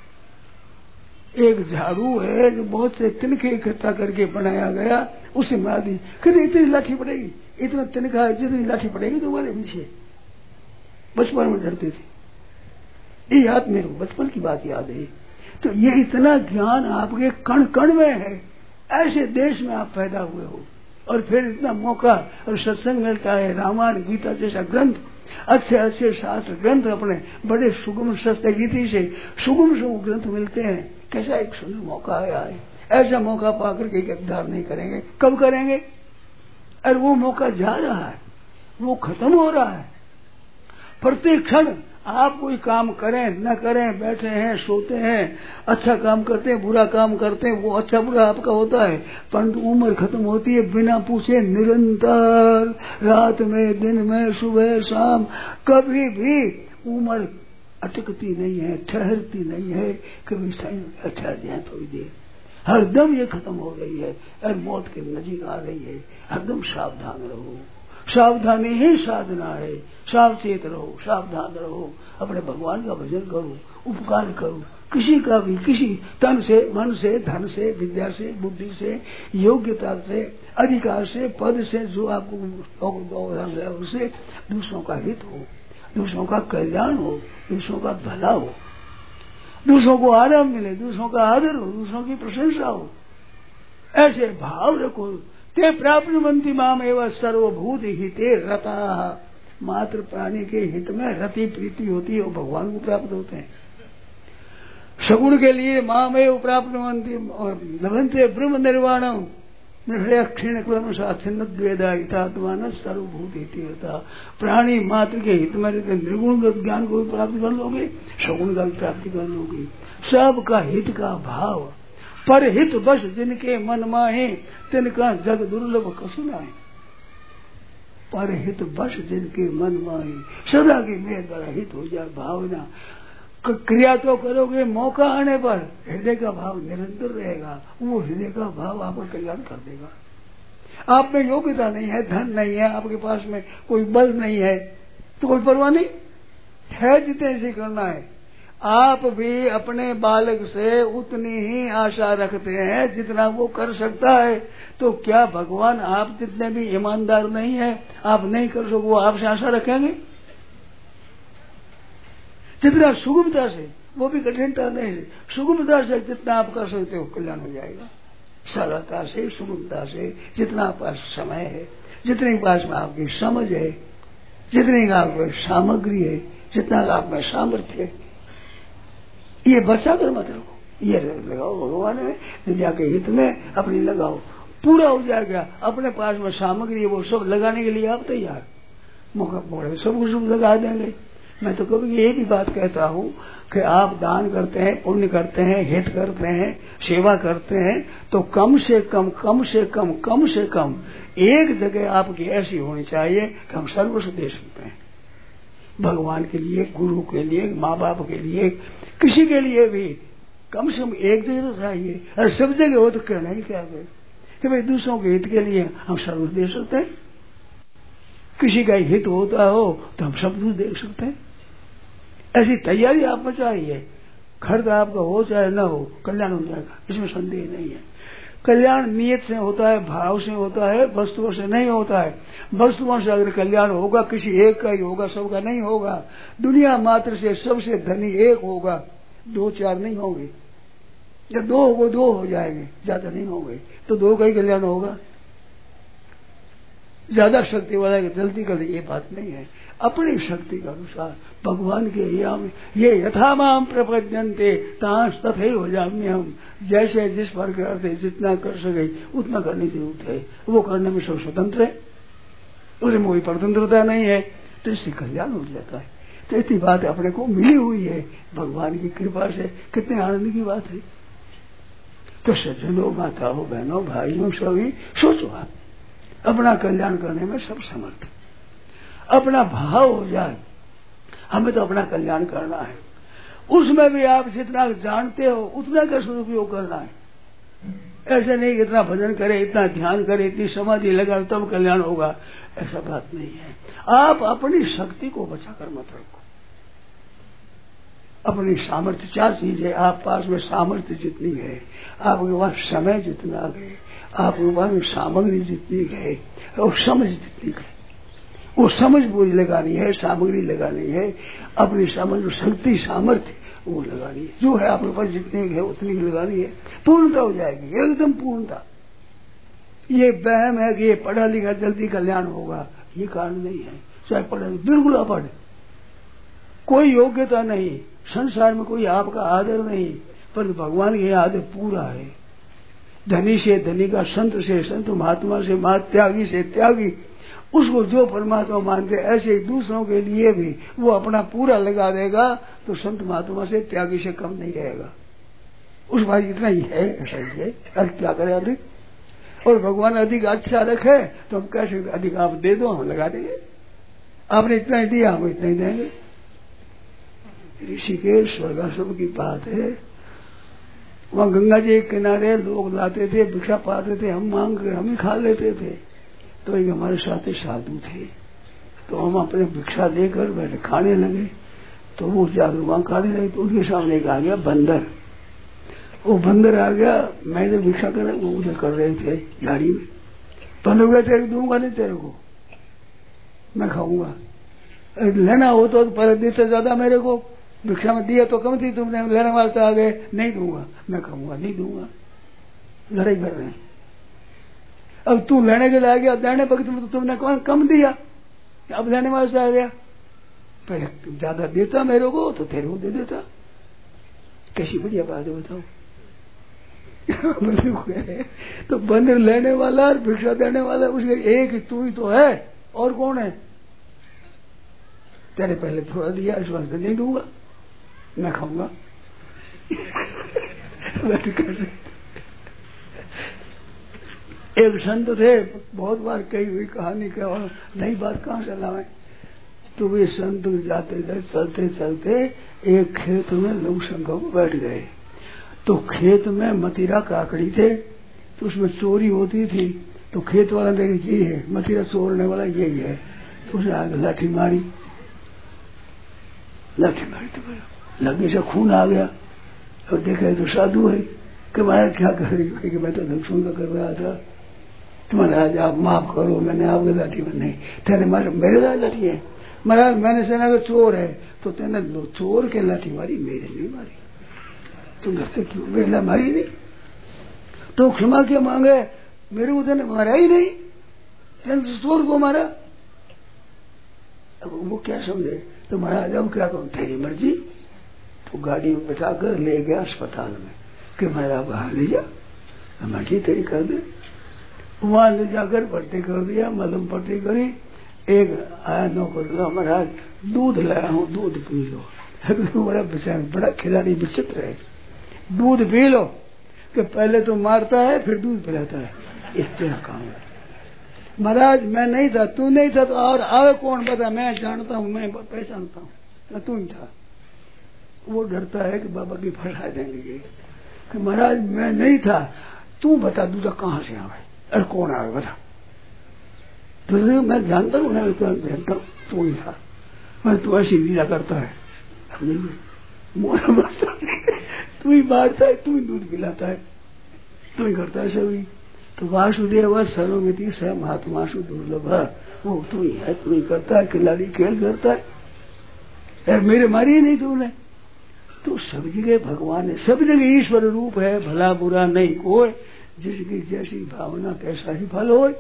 एक झाड़ू है जो बहुत से तिनके इकट्ठा करके बनाया गया, उसे मार दी, कहते इतनी लाठी पड़ेगी, इतना तिनका है, जितनी लाठी पड़ेगी तुम्हारे पीछे। बचपन में डरते थे। ये याद मेरे को बचपन की बात याद है। तो ये इतना ज्ञान आपके कण कण में है, ऐसे देश में आप पैदा हुए हो, और फिर इतना मौका और सत्संग मिलता है, रामायण गीता जैसा ग्रंथ, अच्छे अच्छे शास्त्र ग्रंथ, अपने बड़े सुगम सस्ते रीति से सुगम सुगम ग्रंथ मिलते हैं। कैसा एक सुंदर मौका आया है। ऐसा मौका पाकर के उद्धार नहीं करेंगे, कब करेंगे? और वो मौका जा रहा है, वो खत्म हो रहा है। प्रत्येक क्षण आप कोई काम करें न करें, बैठे हैं, सोते हैं, अच्छा काम करते हैं, बुरा काम करते हैं, वो अच्छा बुरा आपका होता है, परंतु उम्र खत्म होती है बिना पूछे, निरंतर, रात में, दिन में, सुबह शाम, कभी भी उम्र अटकती नहीं है, ठहरती नहीं है। कभी ठहर जाए थोड़ी देर, हरदम ये खत्म हो रही है और मौत के नजीक आ रही है। हरदम सावधान रहो, सावधानी ही साधना है। सावचेत रहो, सावधान रहो, अपने भगवान का भजन करो, उपकार करो, किसी का भी, किसी तन से, मन से, धन से, विद्या से, बुद्धि से, योग्यता से, अधिकार से, पद से, जो आपको उससे दूसरों का हित हो, दूसरों का कल्याण हो, दूसरों का भला हो, दूसरों को आराम मिले, दूसरों का आदर हो, दूसरों की प्रशंसा हो, ऐसे भाव रखो। ते प्राप्नुवन्ति माम एवं सर्वभूत हिते रता। मात्र प्राणी के हित में रति प्रीति होती है, वो भगवान को प्राप्त होते हैं। सगुण के लिए माम एवं प्राप्नुवन्ति लभन्ते ब्रह्म निर्वाणम क्षीण क्लनुषात्मान सर्वभूत हिते रता। प्राणी मात्र के हित में रहते, निर्गुण ज्ञान को भी प्राप्त कर लोगे, सगुण का भी प्राप्ति कर लोगे। सबका हित का भाव, पर हित बस जिनके मन माहे, तिनका जग दुर्लभ कसुना है। पर हित बस जिनके मन माहे, सदा की मेरे द्वारा हित हो जाए भावना। क्रिया तो करोगे, मौका आने पर हृदय का भाव निरंतर रहेगा, वो हृदय का भाव आपको कल्याण कर देगा। आप में योग्यता नहीं है, धन नहीं है, आपके पास में कोई बल नहीं है, तो कोई परवाह नहीं है, जितने से करना है। आप भी अपने बालक से उतनी ही आशा रखते हैं जितना वो कर सकता है, तो क्या भगवान आप जितने भी ईमानदार नहीं है, आप नहीं कर सको, वो आपसे आशा रखेंगे? जितना सुगमता से, वो भी कठिनता नहीं है, सुगमता से जितना आप कर सकते हो कल्याण हो जाएगा। सरलता से, सुगमता से, जितना आपके पास समय है, जितने पास में आपकी समझ है, जितनी आपके पास सामग्री है, जितना आप में सामर्थ्य है, ये बचा कर मत रखो, ये लगाओ भगवान में, दुनिया के हित में अपनी लगाओ, पूरा हो जाएगा। अपने पास में सामग्री है, वो सब लगाने के लिए आप तैयार, मौका पड़े सब कुछ लगा देंगे। मैं तो कभी ये भी बात कहता हूँ कि आप दान करते हैं, पुण्य करते हैं, हित करते हैं, सेवा करते हैं, तो कम से कम कम से कम कम से कम एक जगह आपकी ऐसी होनी चाहिए कि हम सर्वस्व दे सकते हैं भगवान के लिए, गुरु के लिए, माँ बाप के लिए, किसी के लिए भी कम से कम एक जगह तो चाहिए। और सब जगह हो तो कहना ही क्या है कि भाई दूसरों के हित के लिए हम सर्वस्व दे सकते हैं। किसी का हित होता हो तो हम सब कुछ दे सकते हैं। ऐसी तैयारी आप में चाहिए। खर्च आपका हो चाहे न हो, कल्याण हो जाएगा, इसमें संदेह नहीं है। कल्याण नियत से होता है, भाव से होता है, वस्तुओं से नहीं होता है। वस्तुओं से अगर कल्याण होगा, किसी एक का ही होगा, सबका नहीं होगा। दुनिया मात्र से सबसे धनी एक होगा, दो चार नहीं होंगे। जब दो हो दो हो जाएंगे, ज्यादा नहीं होंगे, तो दो का ही कल्याण होगा। ज्यादा शक्ति वाला की जल्दी कर ये बात नहीं है। अपनी शक्ति के अनुसार भगवान के यम ये यथामाम प्रपद्यन्ते तांस तथे हो जाम्य हम, जैसे जिस प्रकार से जितना कर सके उतना करने की जरूरत है। वो करने में सब स्वतंत्र है, उसमें कोई स्वतंत्रता नहीं है, तो इससे कल्याण हो जाता है। तो इतनी बात अपने को मिली हुई है भगवान की कृपा से, कितने आनंद की बात है। तो सज्जनों, माताओं, बहनों, भाइयों, सभी सोचो, आप अपना कल्याण करने में सब समर्थ, अपना भाव हो जाए हमें तो अपना कल्याण करना है। उसमें भी आप जितना जानते हो उतना का सदुपयोग करना है। ऐसे नहीं इतना भजन करे, इतना ध्यान करे, इतनी समाधि लगा तब कल्याण होगा, ऐसा बात नहीं है। आप अपनी शक्ति को बचाकर मत रखो। अपनी सामर्थ्य क्या चीज है, आप पास में सामर्थ्य जितनी है, आपके पास समय जितना है, आपके पास सामग्री जितनी है और समझ जितनी है, वो समझ पूरी लगानी है, सामग्री लगानी है, अपनी समझ शक्ति सामर्थ्य वो लगानी है। जो है आपके पास जितनी है उतनी लगानी है, पूर्णता हो जाएगी, एकदम पूर्णता। ये वहम है कि ये पढ़ा लिखा जल्दी कल्याण होगा, ये कारण नहीं है। चाहे पढ़े बिल्कुल अपढ़, कोई योग्यता नहीं, संसार में कोई आपका आदर नहीं, पर भगवान के आदर पूरा है। धनी से धनी का, संत से संत, महात्मा से महात्मा, त्यागी से त्यागी, उसको जो परमात्मा मानते ऐसे ही दूसरों के लिए भी वो अपना पूरा लगा देगा, तो संत महात्मा से त्यागी से कम नहीं रहेगा। उस बात इतना ही है, ऐसा ही है। अर्थ क्या करे अधिक, और भगवान अधिक अच्छा रखे तो हम कह सकते अधिक आप दे दो, हम लगा देंगे। आपने इतना ही दिया, हम इतना ही देंगे। ऋषिकेश स्वर्गाश्रम की बात है, वहां गंगा जी के किनारे लोग लाते थे, भिक्षा पाते थे, हम मांग कर हम ही खा लेते थे। तो एक हमारे साथ साधु थे, तो हम अपने भिक्षा लेकर बैठे खाने लगे, तो वो जाकर वहां खाने लगे, तो उनके सामने एक आ गया बंदर। वो बंदर आ गया, मैं इधर भिक्षा कर, वो उधर कर रहे थे झाड़ी में। बंदर गया, तेरे दूंगा नहीं, तेरे को मैं खाऊंगा, लेना हो तो पहले देते ज्यादा मेरे को, भिक्षा में दिया तो कम थी, तुमने लेने वास्ते आ गए, नहीं दूंगा, मैं खाऊंगा, नहीं दूंगा। लड़ाई कर रहे हैं। अब तू लेने के लिए आ गया, देने वक्त में तो तुमने कम दिया, अब लेने वास्ते आ गया, पहले ज्यादा देता मेरे को तो तेरे को दे देता। कैसी बढ़िया बात है बताओ। तो बंदर लेने वाला और भिक्षा देने वाला उसके एक तू ही तो है, और कौन है? तेरे पहले थोड़ा दिया, इस वक्त नहीं दूंगा, मैं खाऊंगा। एक संत थे, बहुत बार कही हुई कहानी का, और नई बात कहाँ से लाए। तो वे संत जाते थे, चलते चलते एक खेत में लोग संघ बैठ गए। तो खेत में मतीरा काकड़ी थे, तो उसमें चोरी होती थी। तो खेत वाला देखे ये है मतीरा चोरने वाला, यही है। तो उसने आगे लाठी मारी, लाठी मारी तो लगने से खून आ गया। और देखा तो साधु है कि मैं क्या कर रही हूँ, कि मैं तो दक्षिण का कर रहा था, तो महाराज आप माफ करो, मैंने आपके लाठी में नहीं, तेरे मारे मेरे लाठी है। महाराज मैंने सुना कि चोर है, तो तेने चोर के लाठी मारी, मेरे नहीं मारी। तुम डरते क्यों, मेरे मारी नहीं तो क्षमा क्या मांगे, मेरे को तेने मारा ही नहीं, तेने तो चोर को मारा। अब वो क्या समझे, तो महाराज अब क्या करूं, तेरी मर्जी। तो गाड़ी में बैठा कर ले गया अस्पताल में कि मेरा बाहर ले जा, मर्जी तेरी कर दे। वहां ले जाकर पट्टी कर दिया, मलम पट्टी करी। एक आया नौकर, महाराज दूध लाया हूँ, दूध पी लो। बड़ा बेचारा, बड़ा खिलाड़ी विचित्र है, दूध पी लो कि पहले तो मारता है फिर दूध पिलाता है, ये तेरा काम है। महाराज मैं नहीं था, तू नहीं था, तो और आवे कौन बता, मैं जानता हूँ, मैं पहचानता हूँ, न तू ही था। वो डरता है कि बाबा की फंसा देंगे कि महाराज मैं नहीं था, तू बता दूसरा कहाँ से आवे, अरे कौन आवे बता। तो मैं जानता हूँ, मैं जानता हूँ, तू ही था। मैं तू ऐसी लीला करता है, तू ही मारता है, तू ही दूध पिलाता है, तू ही करता है सभी। तो वासुदेव सर्वमिति स महात्मासु दुर्लभ, वो तू ही है, तू ही करता है, खिलाड़ी खेल करता है। यार मेरे मारी ही नहीं तूने, तो सब जगह भगवान है, सब जगह ईश्वर रूप है, भला बुरा नहीं कोई, जिसकी जैसी भावना कैसा ही फल हो,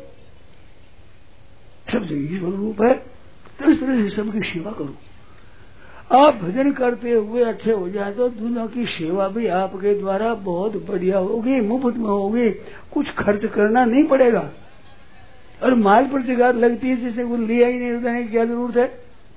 सब जगह ईश्वर रूप है। तो इस तरह से सबकी सेवा करो। आप भजन करते हुए अच्छे हो जाए तो दुनिया की सेवा भी आपके द्वारा बहुत बढ़िया होगी, मुफ्त में होगी, कुछ खर्च करना नहीं पड़ेगा। और माल पर जगह लगती है, जिसे वो लिया ही नहीं होता, क्या जरूरत है?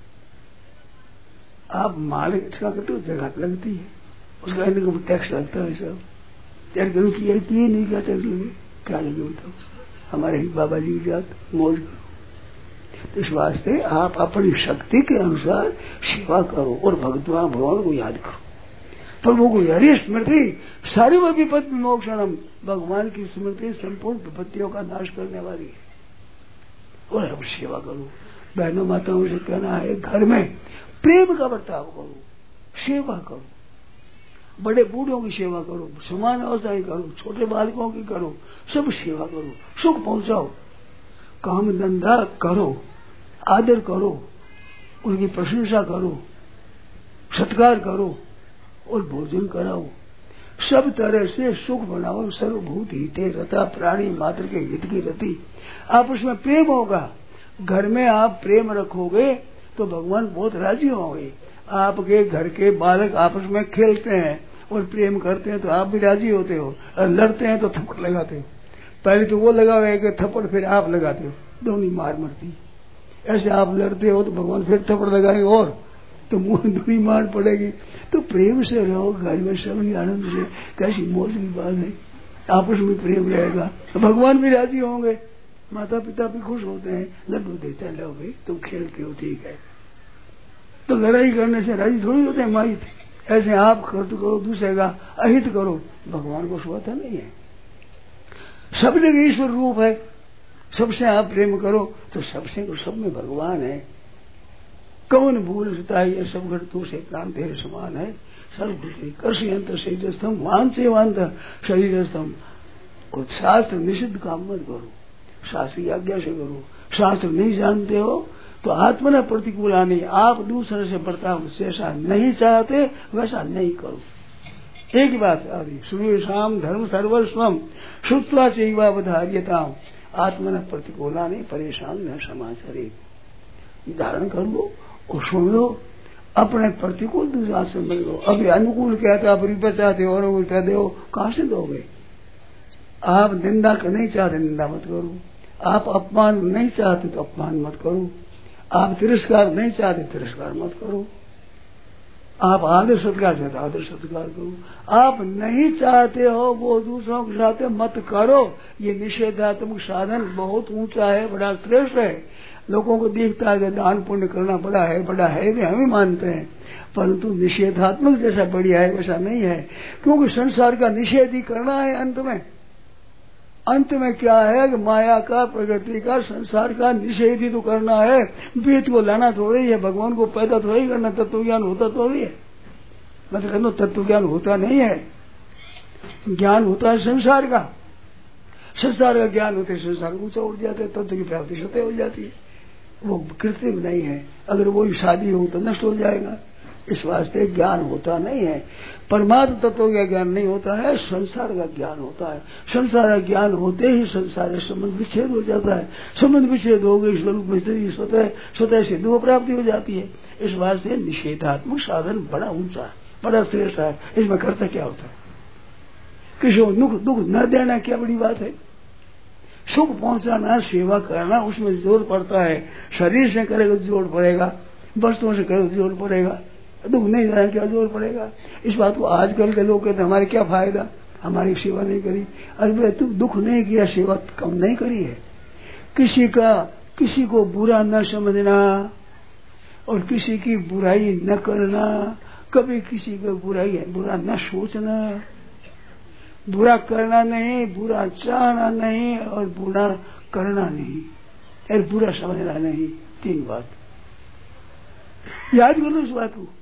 आप माल इकट्ठा करते हो, जगह लगती है, उसका इनकम टैक्स लगता है, सब यार करूँ किया किए नहीं, क्या टैक्स लगे, क्या लगे बताओ? हमारे ही बाबा जी की जात मौज करो। तो इस वास्ते आप अपनी शक्ति के अनुसार सेवा करो और भगवान भगवान को याद करो। प्रभु को हरि स्मृति सारी वो विपद विमोक्षणम, भगवान की स्मृति संपूर्ण विपत्तियों का नाश करने वाली है। और हम सेवा करो। बहनों माताओं से कहना है, घर में प्रेम का बर्ताव करो, सेवा करो, बड़े बूढ़ों की सेवा करो, समान अवस्था की करो, छोटे बालकों की करो, सब सेवा करो, सुख पहुंचाओ, काम धंधा करो, आदर करो, उनकी प्रशंसा करो, सत्कार करो और भोजन कराओ, सब तरह से सुख बनाओ। सर्वभूत हिते रता, प्राणी मात्र के हित की रति। आपस में प्रेम होगा, घर में आप प्रेम रखोगे तो भगवान बहुत राजी होंगे। आपके घर के बालक आपस में खेलते हैं और प्रेम करते हैं तो आप भी राजी होते हो, और लड़ते हैं तो थप्पड़ लगाते हो। पहले तो वो लगावे थप्पड़, फिर आप लगाते हो, दोनों मार मरती। ऐसे आप लड़ते हो तो भगवान फिर थप्पड़ लगाएंगे और तो मुंह दूरी मार पड़ेगी। तो प्रेम से रहो, घर में सभी आनंद से, कैसी मौज की बात है, आपस में प्रेम रहेगा तो भगवान भी राजी होंगे, माता पिता भी खुश होते हैं, लड्डू देते हैं, लो भाई तुम खेलते हो ठीक है। तो लड़ाई करने से राजी थोड़ी होते हैं माई। ऐसे आप खर्च करो, दूसरे का अहित करो, भगवान को स्वतः नहीं है। सब जगह ईश्वर रूप है, सबसे आप प्रेम करो तो सबसे को सब में भगवान है। कौन भूल सकता है, ये सब घटतों से प्राण तेरे समान है। सर्वभूति कर्षि अंतर शरीरस्थम, वान से वांत शरीरस्थम। और शास्त्र निषिद्ध काम मत करो, शास्त्र की आज्ञा से करो। शास्त्र नहीं जानते हो तो आत्मना प्रतिकूल आने, आप दूसरे से बर्ताव जैसा नहीं चाहते वैसा नहीं करो। एक बात आ रही, सूर्यशाम धर्म सर्वस्वम श्रुत्वा चैवावधार्यताम आत्मना प्रतिकूला नहीं परेशान न समाचारी। धारण कर लो और सुन लो, अपने प्रतिकूल दूसरा से मिल लो। अभी अनुकूल क्या था, आप रुपये चाहते हो और उल्टा दो, कहां से दोगे? आप निंदा कर नहीं चाहते, निंदा मत करो। आप अपमान नहीं चाहते तो अपमान मत करो। आप तिरस्कार नहीं चाहते, तिरस्कार मत करो। आप आदर सत्कार चाहते, आदर सत्कार करो। आप नहीं चाहते हो वो दूसरों के साथ मत करो। ये निषेधात्मक साधन बहुत ऊंचा है, बड़ा श्रेष्ठ है। लोगों को दिखता है कि दान पुण्य करना बड़ा है, बड़ा है भी हम ही मानते हैं, परंतु निषेधात्मक जैसा बढ़िया है वैसा नहीं है। क्योंकि संसार का निषेध ही करना है। अंत में अंत में क्या है कि माया का, प्रकृति का, संसार का निषेध ही तो करना है। वेद को लाना थोड़ी है, भगवान को पैदा थोड़ी करना, तत्व ज्ञान होता थोड़ी है। मतलब तत्व ज्ञान होता नहीं है, ज्ञान होता है संसार का। संसार का ज्ञान होते संसार ऊंचा उठ जाता है, तत्व की प्राप्ति सतह हो जाती है। वो कृत्रिम नहीं है, अगर वो शादी हो तो नष्ट हो जाएगा। इस वास्ते ज्ञान होता नहीं है, परमात्म तत्व का ज्ञान नहीं होता है, संसार का ज्ञान होता है। संसार का ज्ञान होते ही संसार संबंध विच्छेद हो जाता है। संबंध विच्छेद हो गए स्वरूप में स्थिति स्वतः स्वतः सिद्ध हो प्राप्ति हो जाती है। इस वास्ते निषेधात्मक साधन बड़ा ऊंचा है, बड़ा श्रेष्ठ है। इसमें खर्चा क्या होता है? किसी को दुख दुख न देना क्या बड़ी बात है? सुख पहुंचाना, सेवा करना, उसमें जोर पड़ता है। शरीर से करेगा तो जोर पड़ेगा, वस्तुओं से करेगा तो जोर पड़ेगा, दुख नहीं देना क्या जोर पड़ेगा? इस बात को आजकल के लोग कहते हमारे क्या फायदा, हमारी सेवा नहीं करी। अरे तू दुख नहीं किया, सेवा कम नहीं करी है। किसी का किसी को बुरा न समझना और किसी की बुराई न करना, कभी किसी को बुराई बुरा न सोचना, बुरा करना नहीं, बुरा चाहना नहीं और बुरा करना नहीं, और बुरा समझना नहीं। तीन बात याद कर लो इस बात को।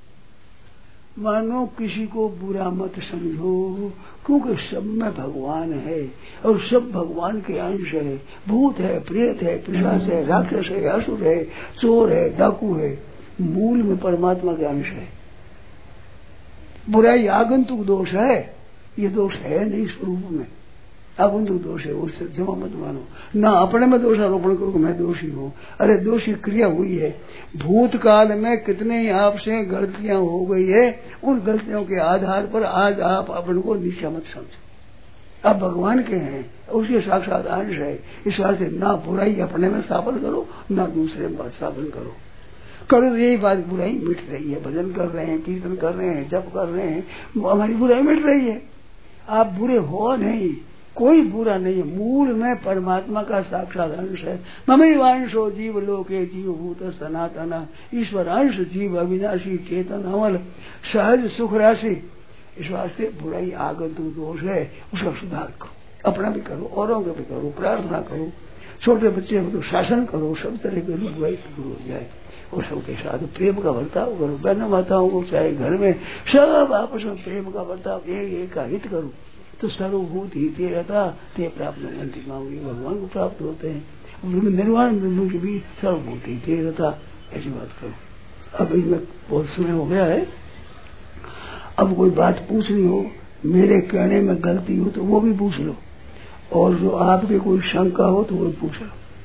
मानो किसी को बुरा मत समझो, क्योंकि सब में भगवान है और सब भगवान के अंश है। भूत है, प्रेत है, पिशाच है, राक्षस है, असुर है, चोर है, डाकू है, मूल में परमात्मा के अंश है। बुराई आगंतुक दोष है, ये दोष है नहीं स्वरूप में, आगंतुक दोष है, उससे जमा मत मानो। ना अपने में दोषारोपण करो कि मैं दोषी हूँ। अरे दोषी क्रिया हुई है, भूतकाल में कितने ही आपसे गलतियां हो गई है, उन गलतियों के आधार पर आज आप अपन को नीचा मत समझो। आप भगवान के हैं, उसके साक्षात अंश है। इस वास्ते ना बुराई अपने में स्थापन करो, ना दूसरे में स्थापन करो। करो तो यही बात, बुराई मिट रही है। भजन कर रहे हैं, कीर्तन कर रहे हैं, जप कर रहे हैं, हमारी बुराई मिट रही है। आप बुरे हो नहीं, कोई बुरा नहीं है। मूल में परमात्मा का साक्षात अंश है। ममई वांशो जीव लोके जीव भूत सनातन, ईश्वर अंश जीव अविनाशी चेतन अमल सहज सुख राशि। इस वास्ते बुराई आगंतुक दोष है, उसका सुधार करो, अपना भी करो, औरों का भी करो, प्रार्थना करो, छोटे बच्चे को तो शासन करो, सब तरह के बुराई दूर हो जाए। और सबके साथ प्रेम का बर्ताव करो, बहन माताओं को चाहे घर में सब आपस में प्रेम का बर्ताव, एक एक का हित करो, तो सर्वभूत हित रहता ते प्राप्त मंत्री मांगे, भगवान को प्राप्त होते हैं। निर्वाण ब्रह्म के भी सर्वभूत हित रहता, ऐसी बात करो। अब इसमें बहुत समय हो गया है, अब कोई बात पूछनी हो, मेरे कहने में गलती हो तो वो भी पूछ लो, और जो आपके कोई शंका हो तो वो पूछ लो,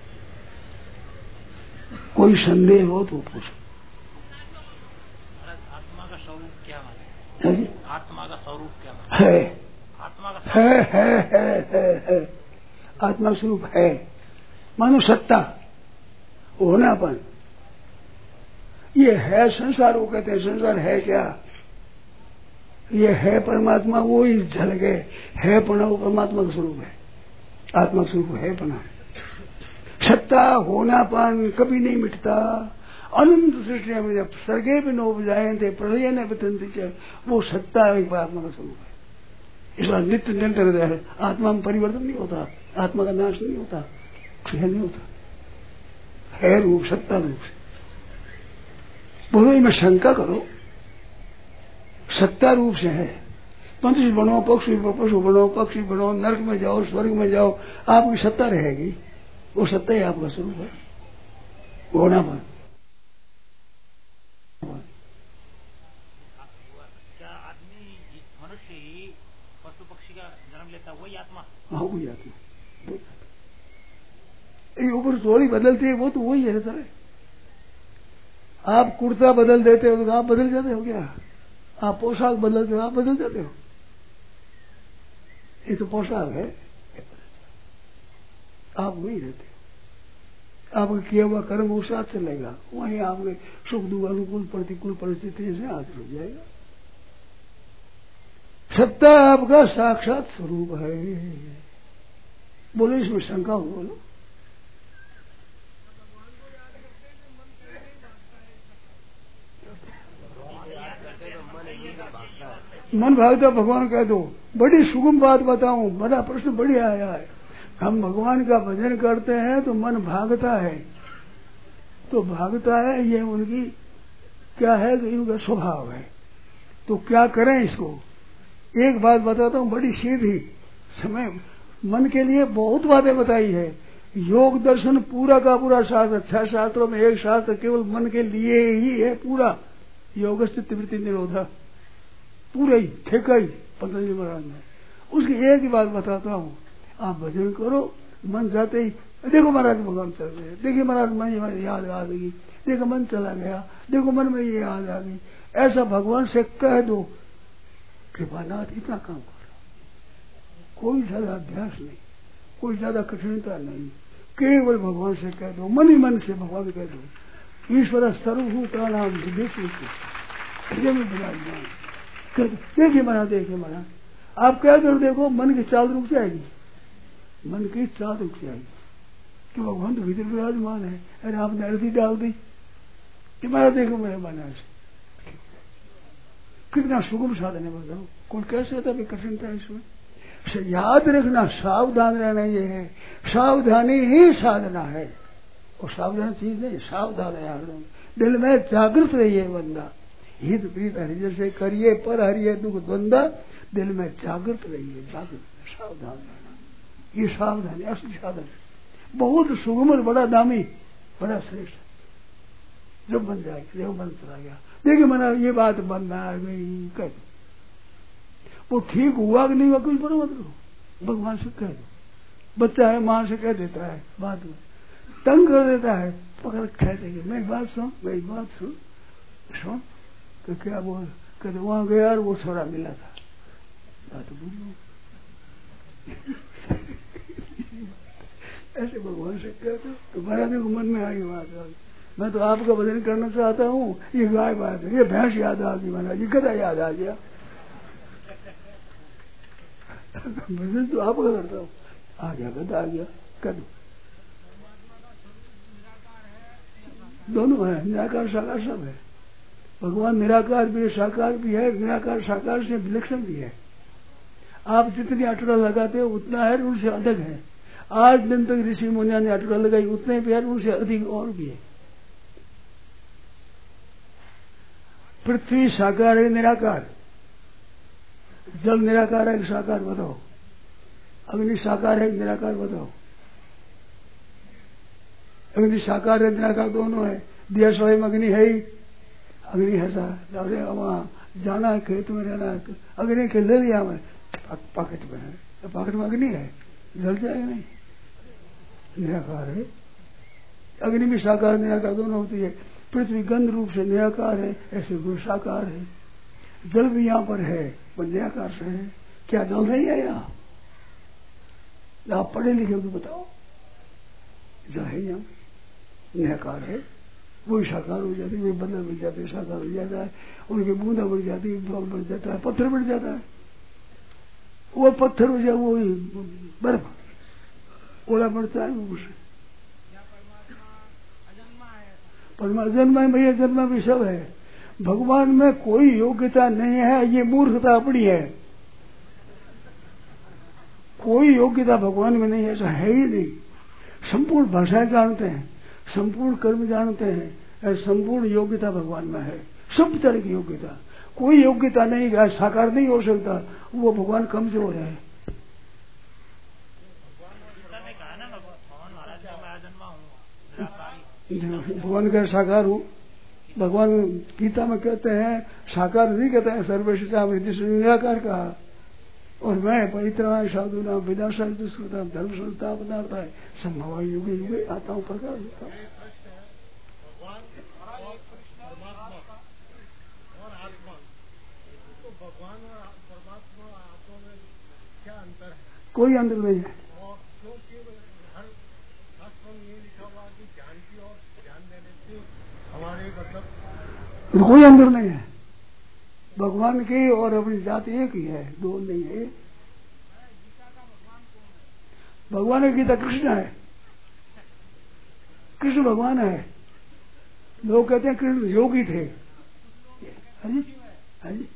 कोई संदेह हो तो पूछो। आत्मा का स्वरूप क्या है? आत्मा का स्वरूप क्या है? आत्मा का है है है है है आत्मा स्वरूप है, मानो सत्ता, होनापन। ये है संसार, वो कहते हैं संसार है क्या? ये है परमात्मा, वो ही झलक है, है पना, वो परमात्मा का स्वरूप है, आत्मा का स्वरूप है पना। सत्ता होनापन कभी नहीं मिटता। अनंत सृष्टि में जब सर्गे भी नो बजाए थे, प्रलय ने बतंती, वो सत्ता एक आत्मा का स्वरूप है। इस बार नित्य निरंतर है, आत्मा में परिवर्तन नहीं होता, आत्मा का नाश नहीं होता, क्षय नहीं होता, है रूप, सत्ता रूप से। बोलो में शंका करो, सत्ता रूप से है। पंछी बनो, पक्षी पशु बनो, पक्षी बनो, नरक में जाओ, स्वर्ग में जाओ, आपकी सत्ता रहेगी, वो सत्ता ही आपका स्वरूप है, होना पर। क्या आदमी मनुष्य ही पशु पक्षी का जन्म लेता, वही आत्मा? हाँ वही आत्मा, ये ऊपर चोरी बदलती है, वो तो वही है सर। आप कुर्ता बदल देते हो तो आप बदल जाते हो क्या? आप पोशाक बदलते हो, आप बदल जाते हो, ये तो पोशाक है, आप वही रहते हो। आपका किया हुआ कर्म उस साथ चलेगा, वहीं आपके सुख दुख अनुकूल प्रतिकूल परिस्थिति से हासिल हो जाएगा। सत्ता आपका साक्षात स्वरूप है। बोलो इसमें शंका हो, बोलो। मन भागता भगवान कह दो। बड़ी सुगम बात बताऊं, बड़ा प्रश्न बढ़िया आया है। हम भगवान का भजन करते हैं तो मन भागता है, तो भागता है, ये उनकी क्या है कि इनका स्वभाव है। तो क्या करें इसको? एक बात बताता हूँ बड़ी सीधी, समय मन के लिए बहुत बातें बताई है। योग दर्शन पूरा का पूरा शास्त्र, छह शास्त्रों में एक शास्त्र केवल मन के लिए ही है पूरा, योग चित्तवृत्ति निरोधा, पूरा ही ठेका ही पतंजलि महाराज ने। उसकी एक ही बात बताता हूँ, आप भजन करो, मन जाते ही देखो महाराज भगवान चल रहे, देखिए महाराज मन में याद आ गई, देखो मन चला गया, देखो मन में ये याद आ गई, ऐसा भगवान से कह दो। कृपानाथ इतना काम करो, कोई ज्यादा अभ्यास नहीं, कोई ज्यादा कठिनता नहीं, केवल भगवान से कह दो, मन ही मन से भगवान कह दो। ईश्वर सर्वभूतानाम हृदय में विराजमान। देखिए महाराज, देखिए महाराज, आप कह दो, देखो मन की चाल रुक जाएगी, मन की चाल रुक जाएगी कि भगवान तो भीतर विराजमान है। अरे आपने अर्जी डाल दी कि महाराज देखो मेरे मन से, कितना सुगम साधन है बताओ। कौन कैसे होता है कठिनता है इसमें? याद रखना, सावधान रहना, ये है सावधानी ही साधना है, और सावधान चीज नहीं, सावधान है। दिल में जागृत रहिए बंदा, हित प्रीत हरिजन से करिए, पर हरिये दुख द्वंदा, दिल में जागृत रहिए, जागृत सावधान रहना, ये सावधान है, असली साधन बहुत सुगम और बड़ा दामी, बड़ा श्रेष्ठ। जब बन जाए, जब मन चला गया, देखिए मना ये बात बन आ गई, कर वो ठीक हुआ कि नहीं हुआ कुछ बड़ा मतलब भगवान से कह दो। बच्चा है माँ से कह देता है, बात में तंग कर देता है, पकड़ कह देंगे मेरी बात सुन, मेरी बात सुन सुन। तो क्या बोल कहते वहां गया और वो छोरा मिला था, बात बोलो ऐसे भगवान से कहते तो महाराज को मन में आई बात। मैं तो आपका भजन करना चाहता हूँ, ये गाय बात है, ये भैंस याद आ गई महाराज, ये गधा याद आ गया। भजन तो आपका करता हूँ, आ गया गधा आ गया कर दो। दोनों है, निराकार साकार सब है। भगवान निराकार भी है, साकार भी है, निराकार साकार से विलक्षण भी है। आप जितनी अटड़ा लगाते हो उतना है, उनसे अधिक है। आज दिन तक ऋषि मुनिया ने अटड़ा लगाई उतने भी है, उनसे अधिक और भी है। पृथ्वी साकार है निराकार, जल निराकार है साकार बताओ, अग्नि साकार है निराकार बताओ। अग्नि साकार है निराकार दोनों है। दिया स्वयं अग्नि है ही, अग्नि है सा वहां जाना है, खेत में रहना है, अग्नि के ले लिया मैं पॉकेट में है, तो पॉकेट में अग्नि है, जल जाएगा नहीं, निराकार है। अग्नि भी साकार निराकार दोनों होती है। पृथ्वी गंध रूप से निराकार है, ऐसे गुण साकार है। जल भी यहाँ पर है पर निराकार से है। क्या जल नहीं है यहाँ? आप पढ़े लिखे तो बताओ, जल है यहाँ निराकार है, वही साकार हो जाती है, वे बदल बढ़ जाते हैं, साकार हो जाता है, उनकी बूंदा बढ़ जाती है, फल बढ़ जाता है, पत्थर बढ़ जाता है, वो पत्थर हो जाए वो बर्फ ओला बढ़ता है उससे। परमात्मा अजन्मा है भैया, जन्मा भी सब है। भगवान में कोई योग्यता नहीं है, ये मूर्खता अपनी है। कोई योग्यता भगवान में नहीं है, ऐसा है ही नहीं। संपूर्ण भाषाएं जानते हैं, संपूर्ण कर्म जानते हैं, संपूर्ण योग्यता भगवान में है, सब तरह की योग्यता। कोई योग्यता नहीं है, साकार नहीं हो सकता, वो भगवान कमजोर है। भगवान का साकार हूँ, भगवान गीता में कहते हैं साकार नहीं कहते हैं, सर्वशिता निराकार कहा। और मैं पवित्र साधु नाम विनाशा दुष्कृता धर्म संस्था पदार्थ है संभव युग युग आता हूँ प्रकाश होता हूँ। कोई अंतर नहीं है, कोई अंतर नहीं है। भगवान की और अपनी जाति एक ही है, दो नहीं है। भगवान की गीता कृष्ण है, कृष्ण भगवान है। लोग कहते हैं कृष्ण योगी थे। हाजी हाजी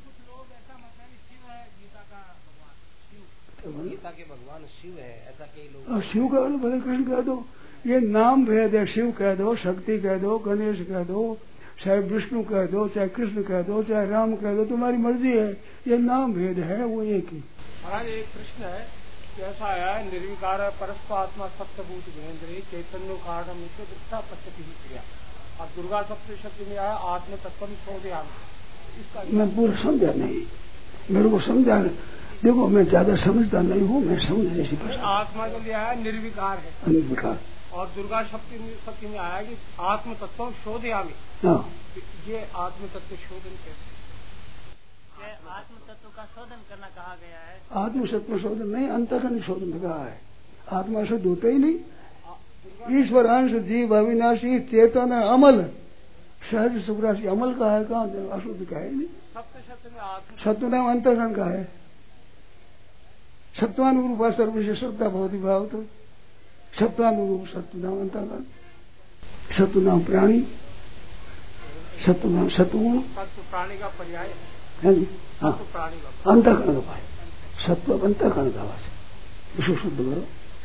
गीता के भगवान शिव है, ऐसा कई लोग। शिव कह दो, भले कृष्ण कह दो, ये नाम भेद है। शिव कह दो, शक्ति कह दो, गणेश कह दो, चाहे विष्णु कह दो, चाहे कृष्ण कह दो, चाहे राम कह दो, तुम्हारी मर्जी है। ये नाम भेद है, वो एक ही। महाराज एक प्रश्न है, कैसा है निर्विकार परस्पात्मा सप्तभूत गुणेन्द्रिय चैतन्य कारण दृष्टा पश्यति ही क्रिया, और दुर्गा सप्तशती में आया आत्म तत्व शोधयाम। इसका मैं पूरा समझा नहीं, मेरे को समझा। देखो मैं ज्यादा समझता नहीं हूँ, मैं समझ जैसी आत्मा के लिए आया निर्विकार है, निर्विकार। और दुर्गा शक्ति शक्ति में आया कि आत्म तत्व शोधयामी। हाँ, ये आत्म तत्व शोधन कैसे? आत्म तत्व का शोधन करना कहा गया है। आत्म तत्व शोधन नहीं, अंतःकरण शोधन कहा है। आत्मा शुद्ध होता ही नहीं। ईश्वर अंश जीव अविनाशी चेतन अमल सहज सुखराशि अमल का है, कहाँ अशुद्ध का है नहीं। सत्य नाम अंतःकरण का है। सत्वानुरूप सर्वविशेष श्रद्धा भवती भाव तो सत्वानुरूप सत्य नाम अंतःकरण, सत्य नाम प्राणी, सत्य नाम सत्वगुण, प्राणी का पर्याय है जी। हाँ, प्राणी अंतःकरण का है, सत्व अंतःकरण का वास, उसको शुद्ध करो।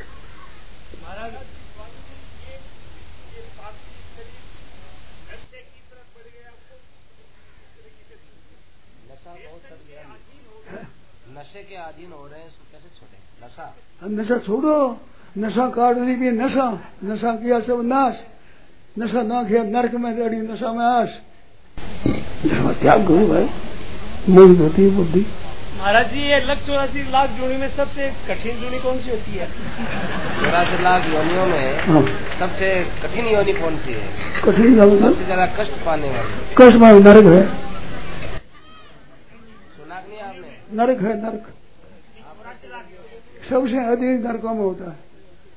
नशे के अधीन हो रहे हैं, इसको कैसे छोड़े? नशा नशा छोड़ो, नशा काटने भी नशा, नशा किया सब नाश, नशा ना किया नरक में अड़ी, नशा में आश। त्याग करो भाई, मोहित होती है बुद्धि। महाराज जी ये लग चौरासी लाख जोड़ी में सबसे कठिन जोड़ी कौन सी होती है? चौरासी लाख योनियों में हाँ। सबसे कठिन योनि कौन सी है? कठिन सबसे ज्यादा कष्ट पाने वाली? कष्ट में नरक है। सुना नहीं आपने? नरक है, नरक सबसे अधिक नरकों में होता है।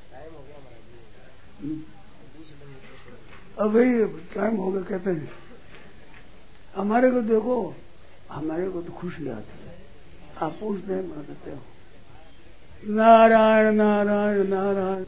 अभी टाइम हो गया कहते हैं। हमारे को देखो, हमारे को तो खुशी आती है। आप पूछते हैं, मैं कहते हो नारायण नारायण नारायण।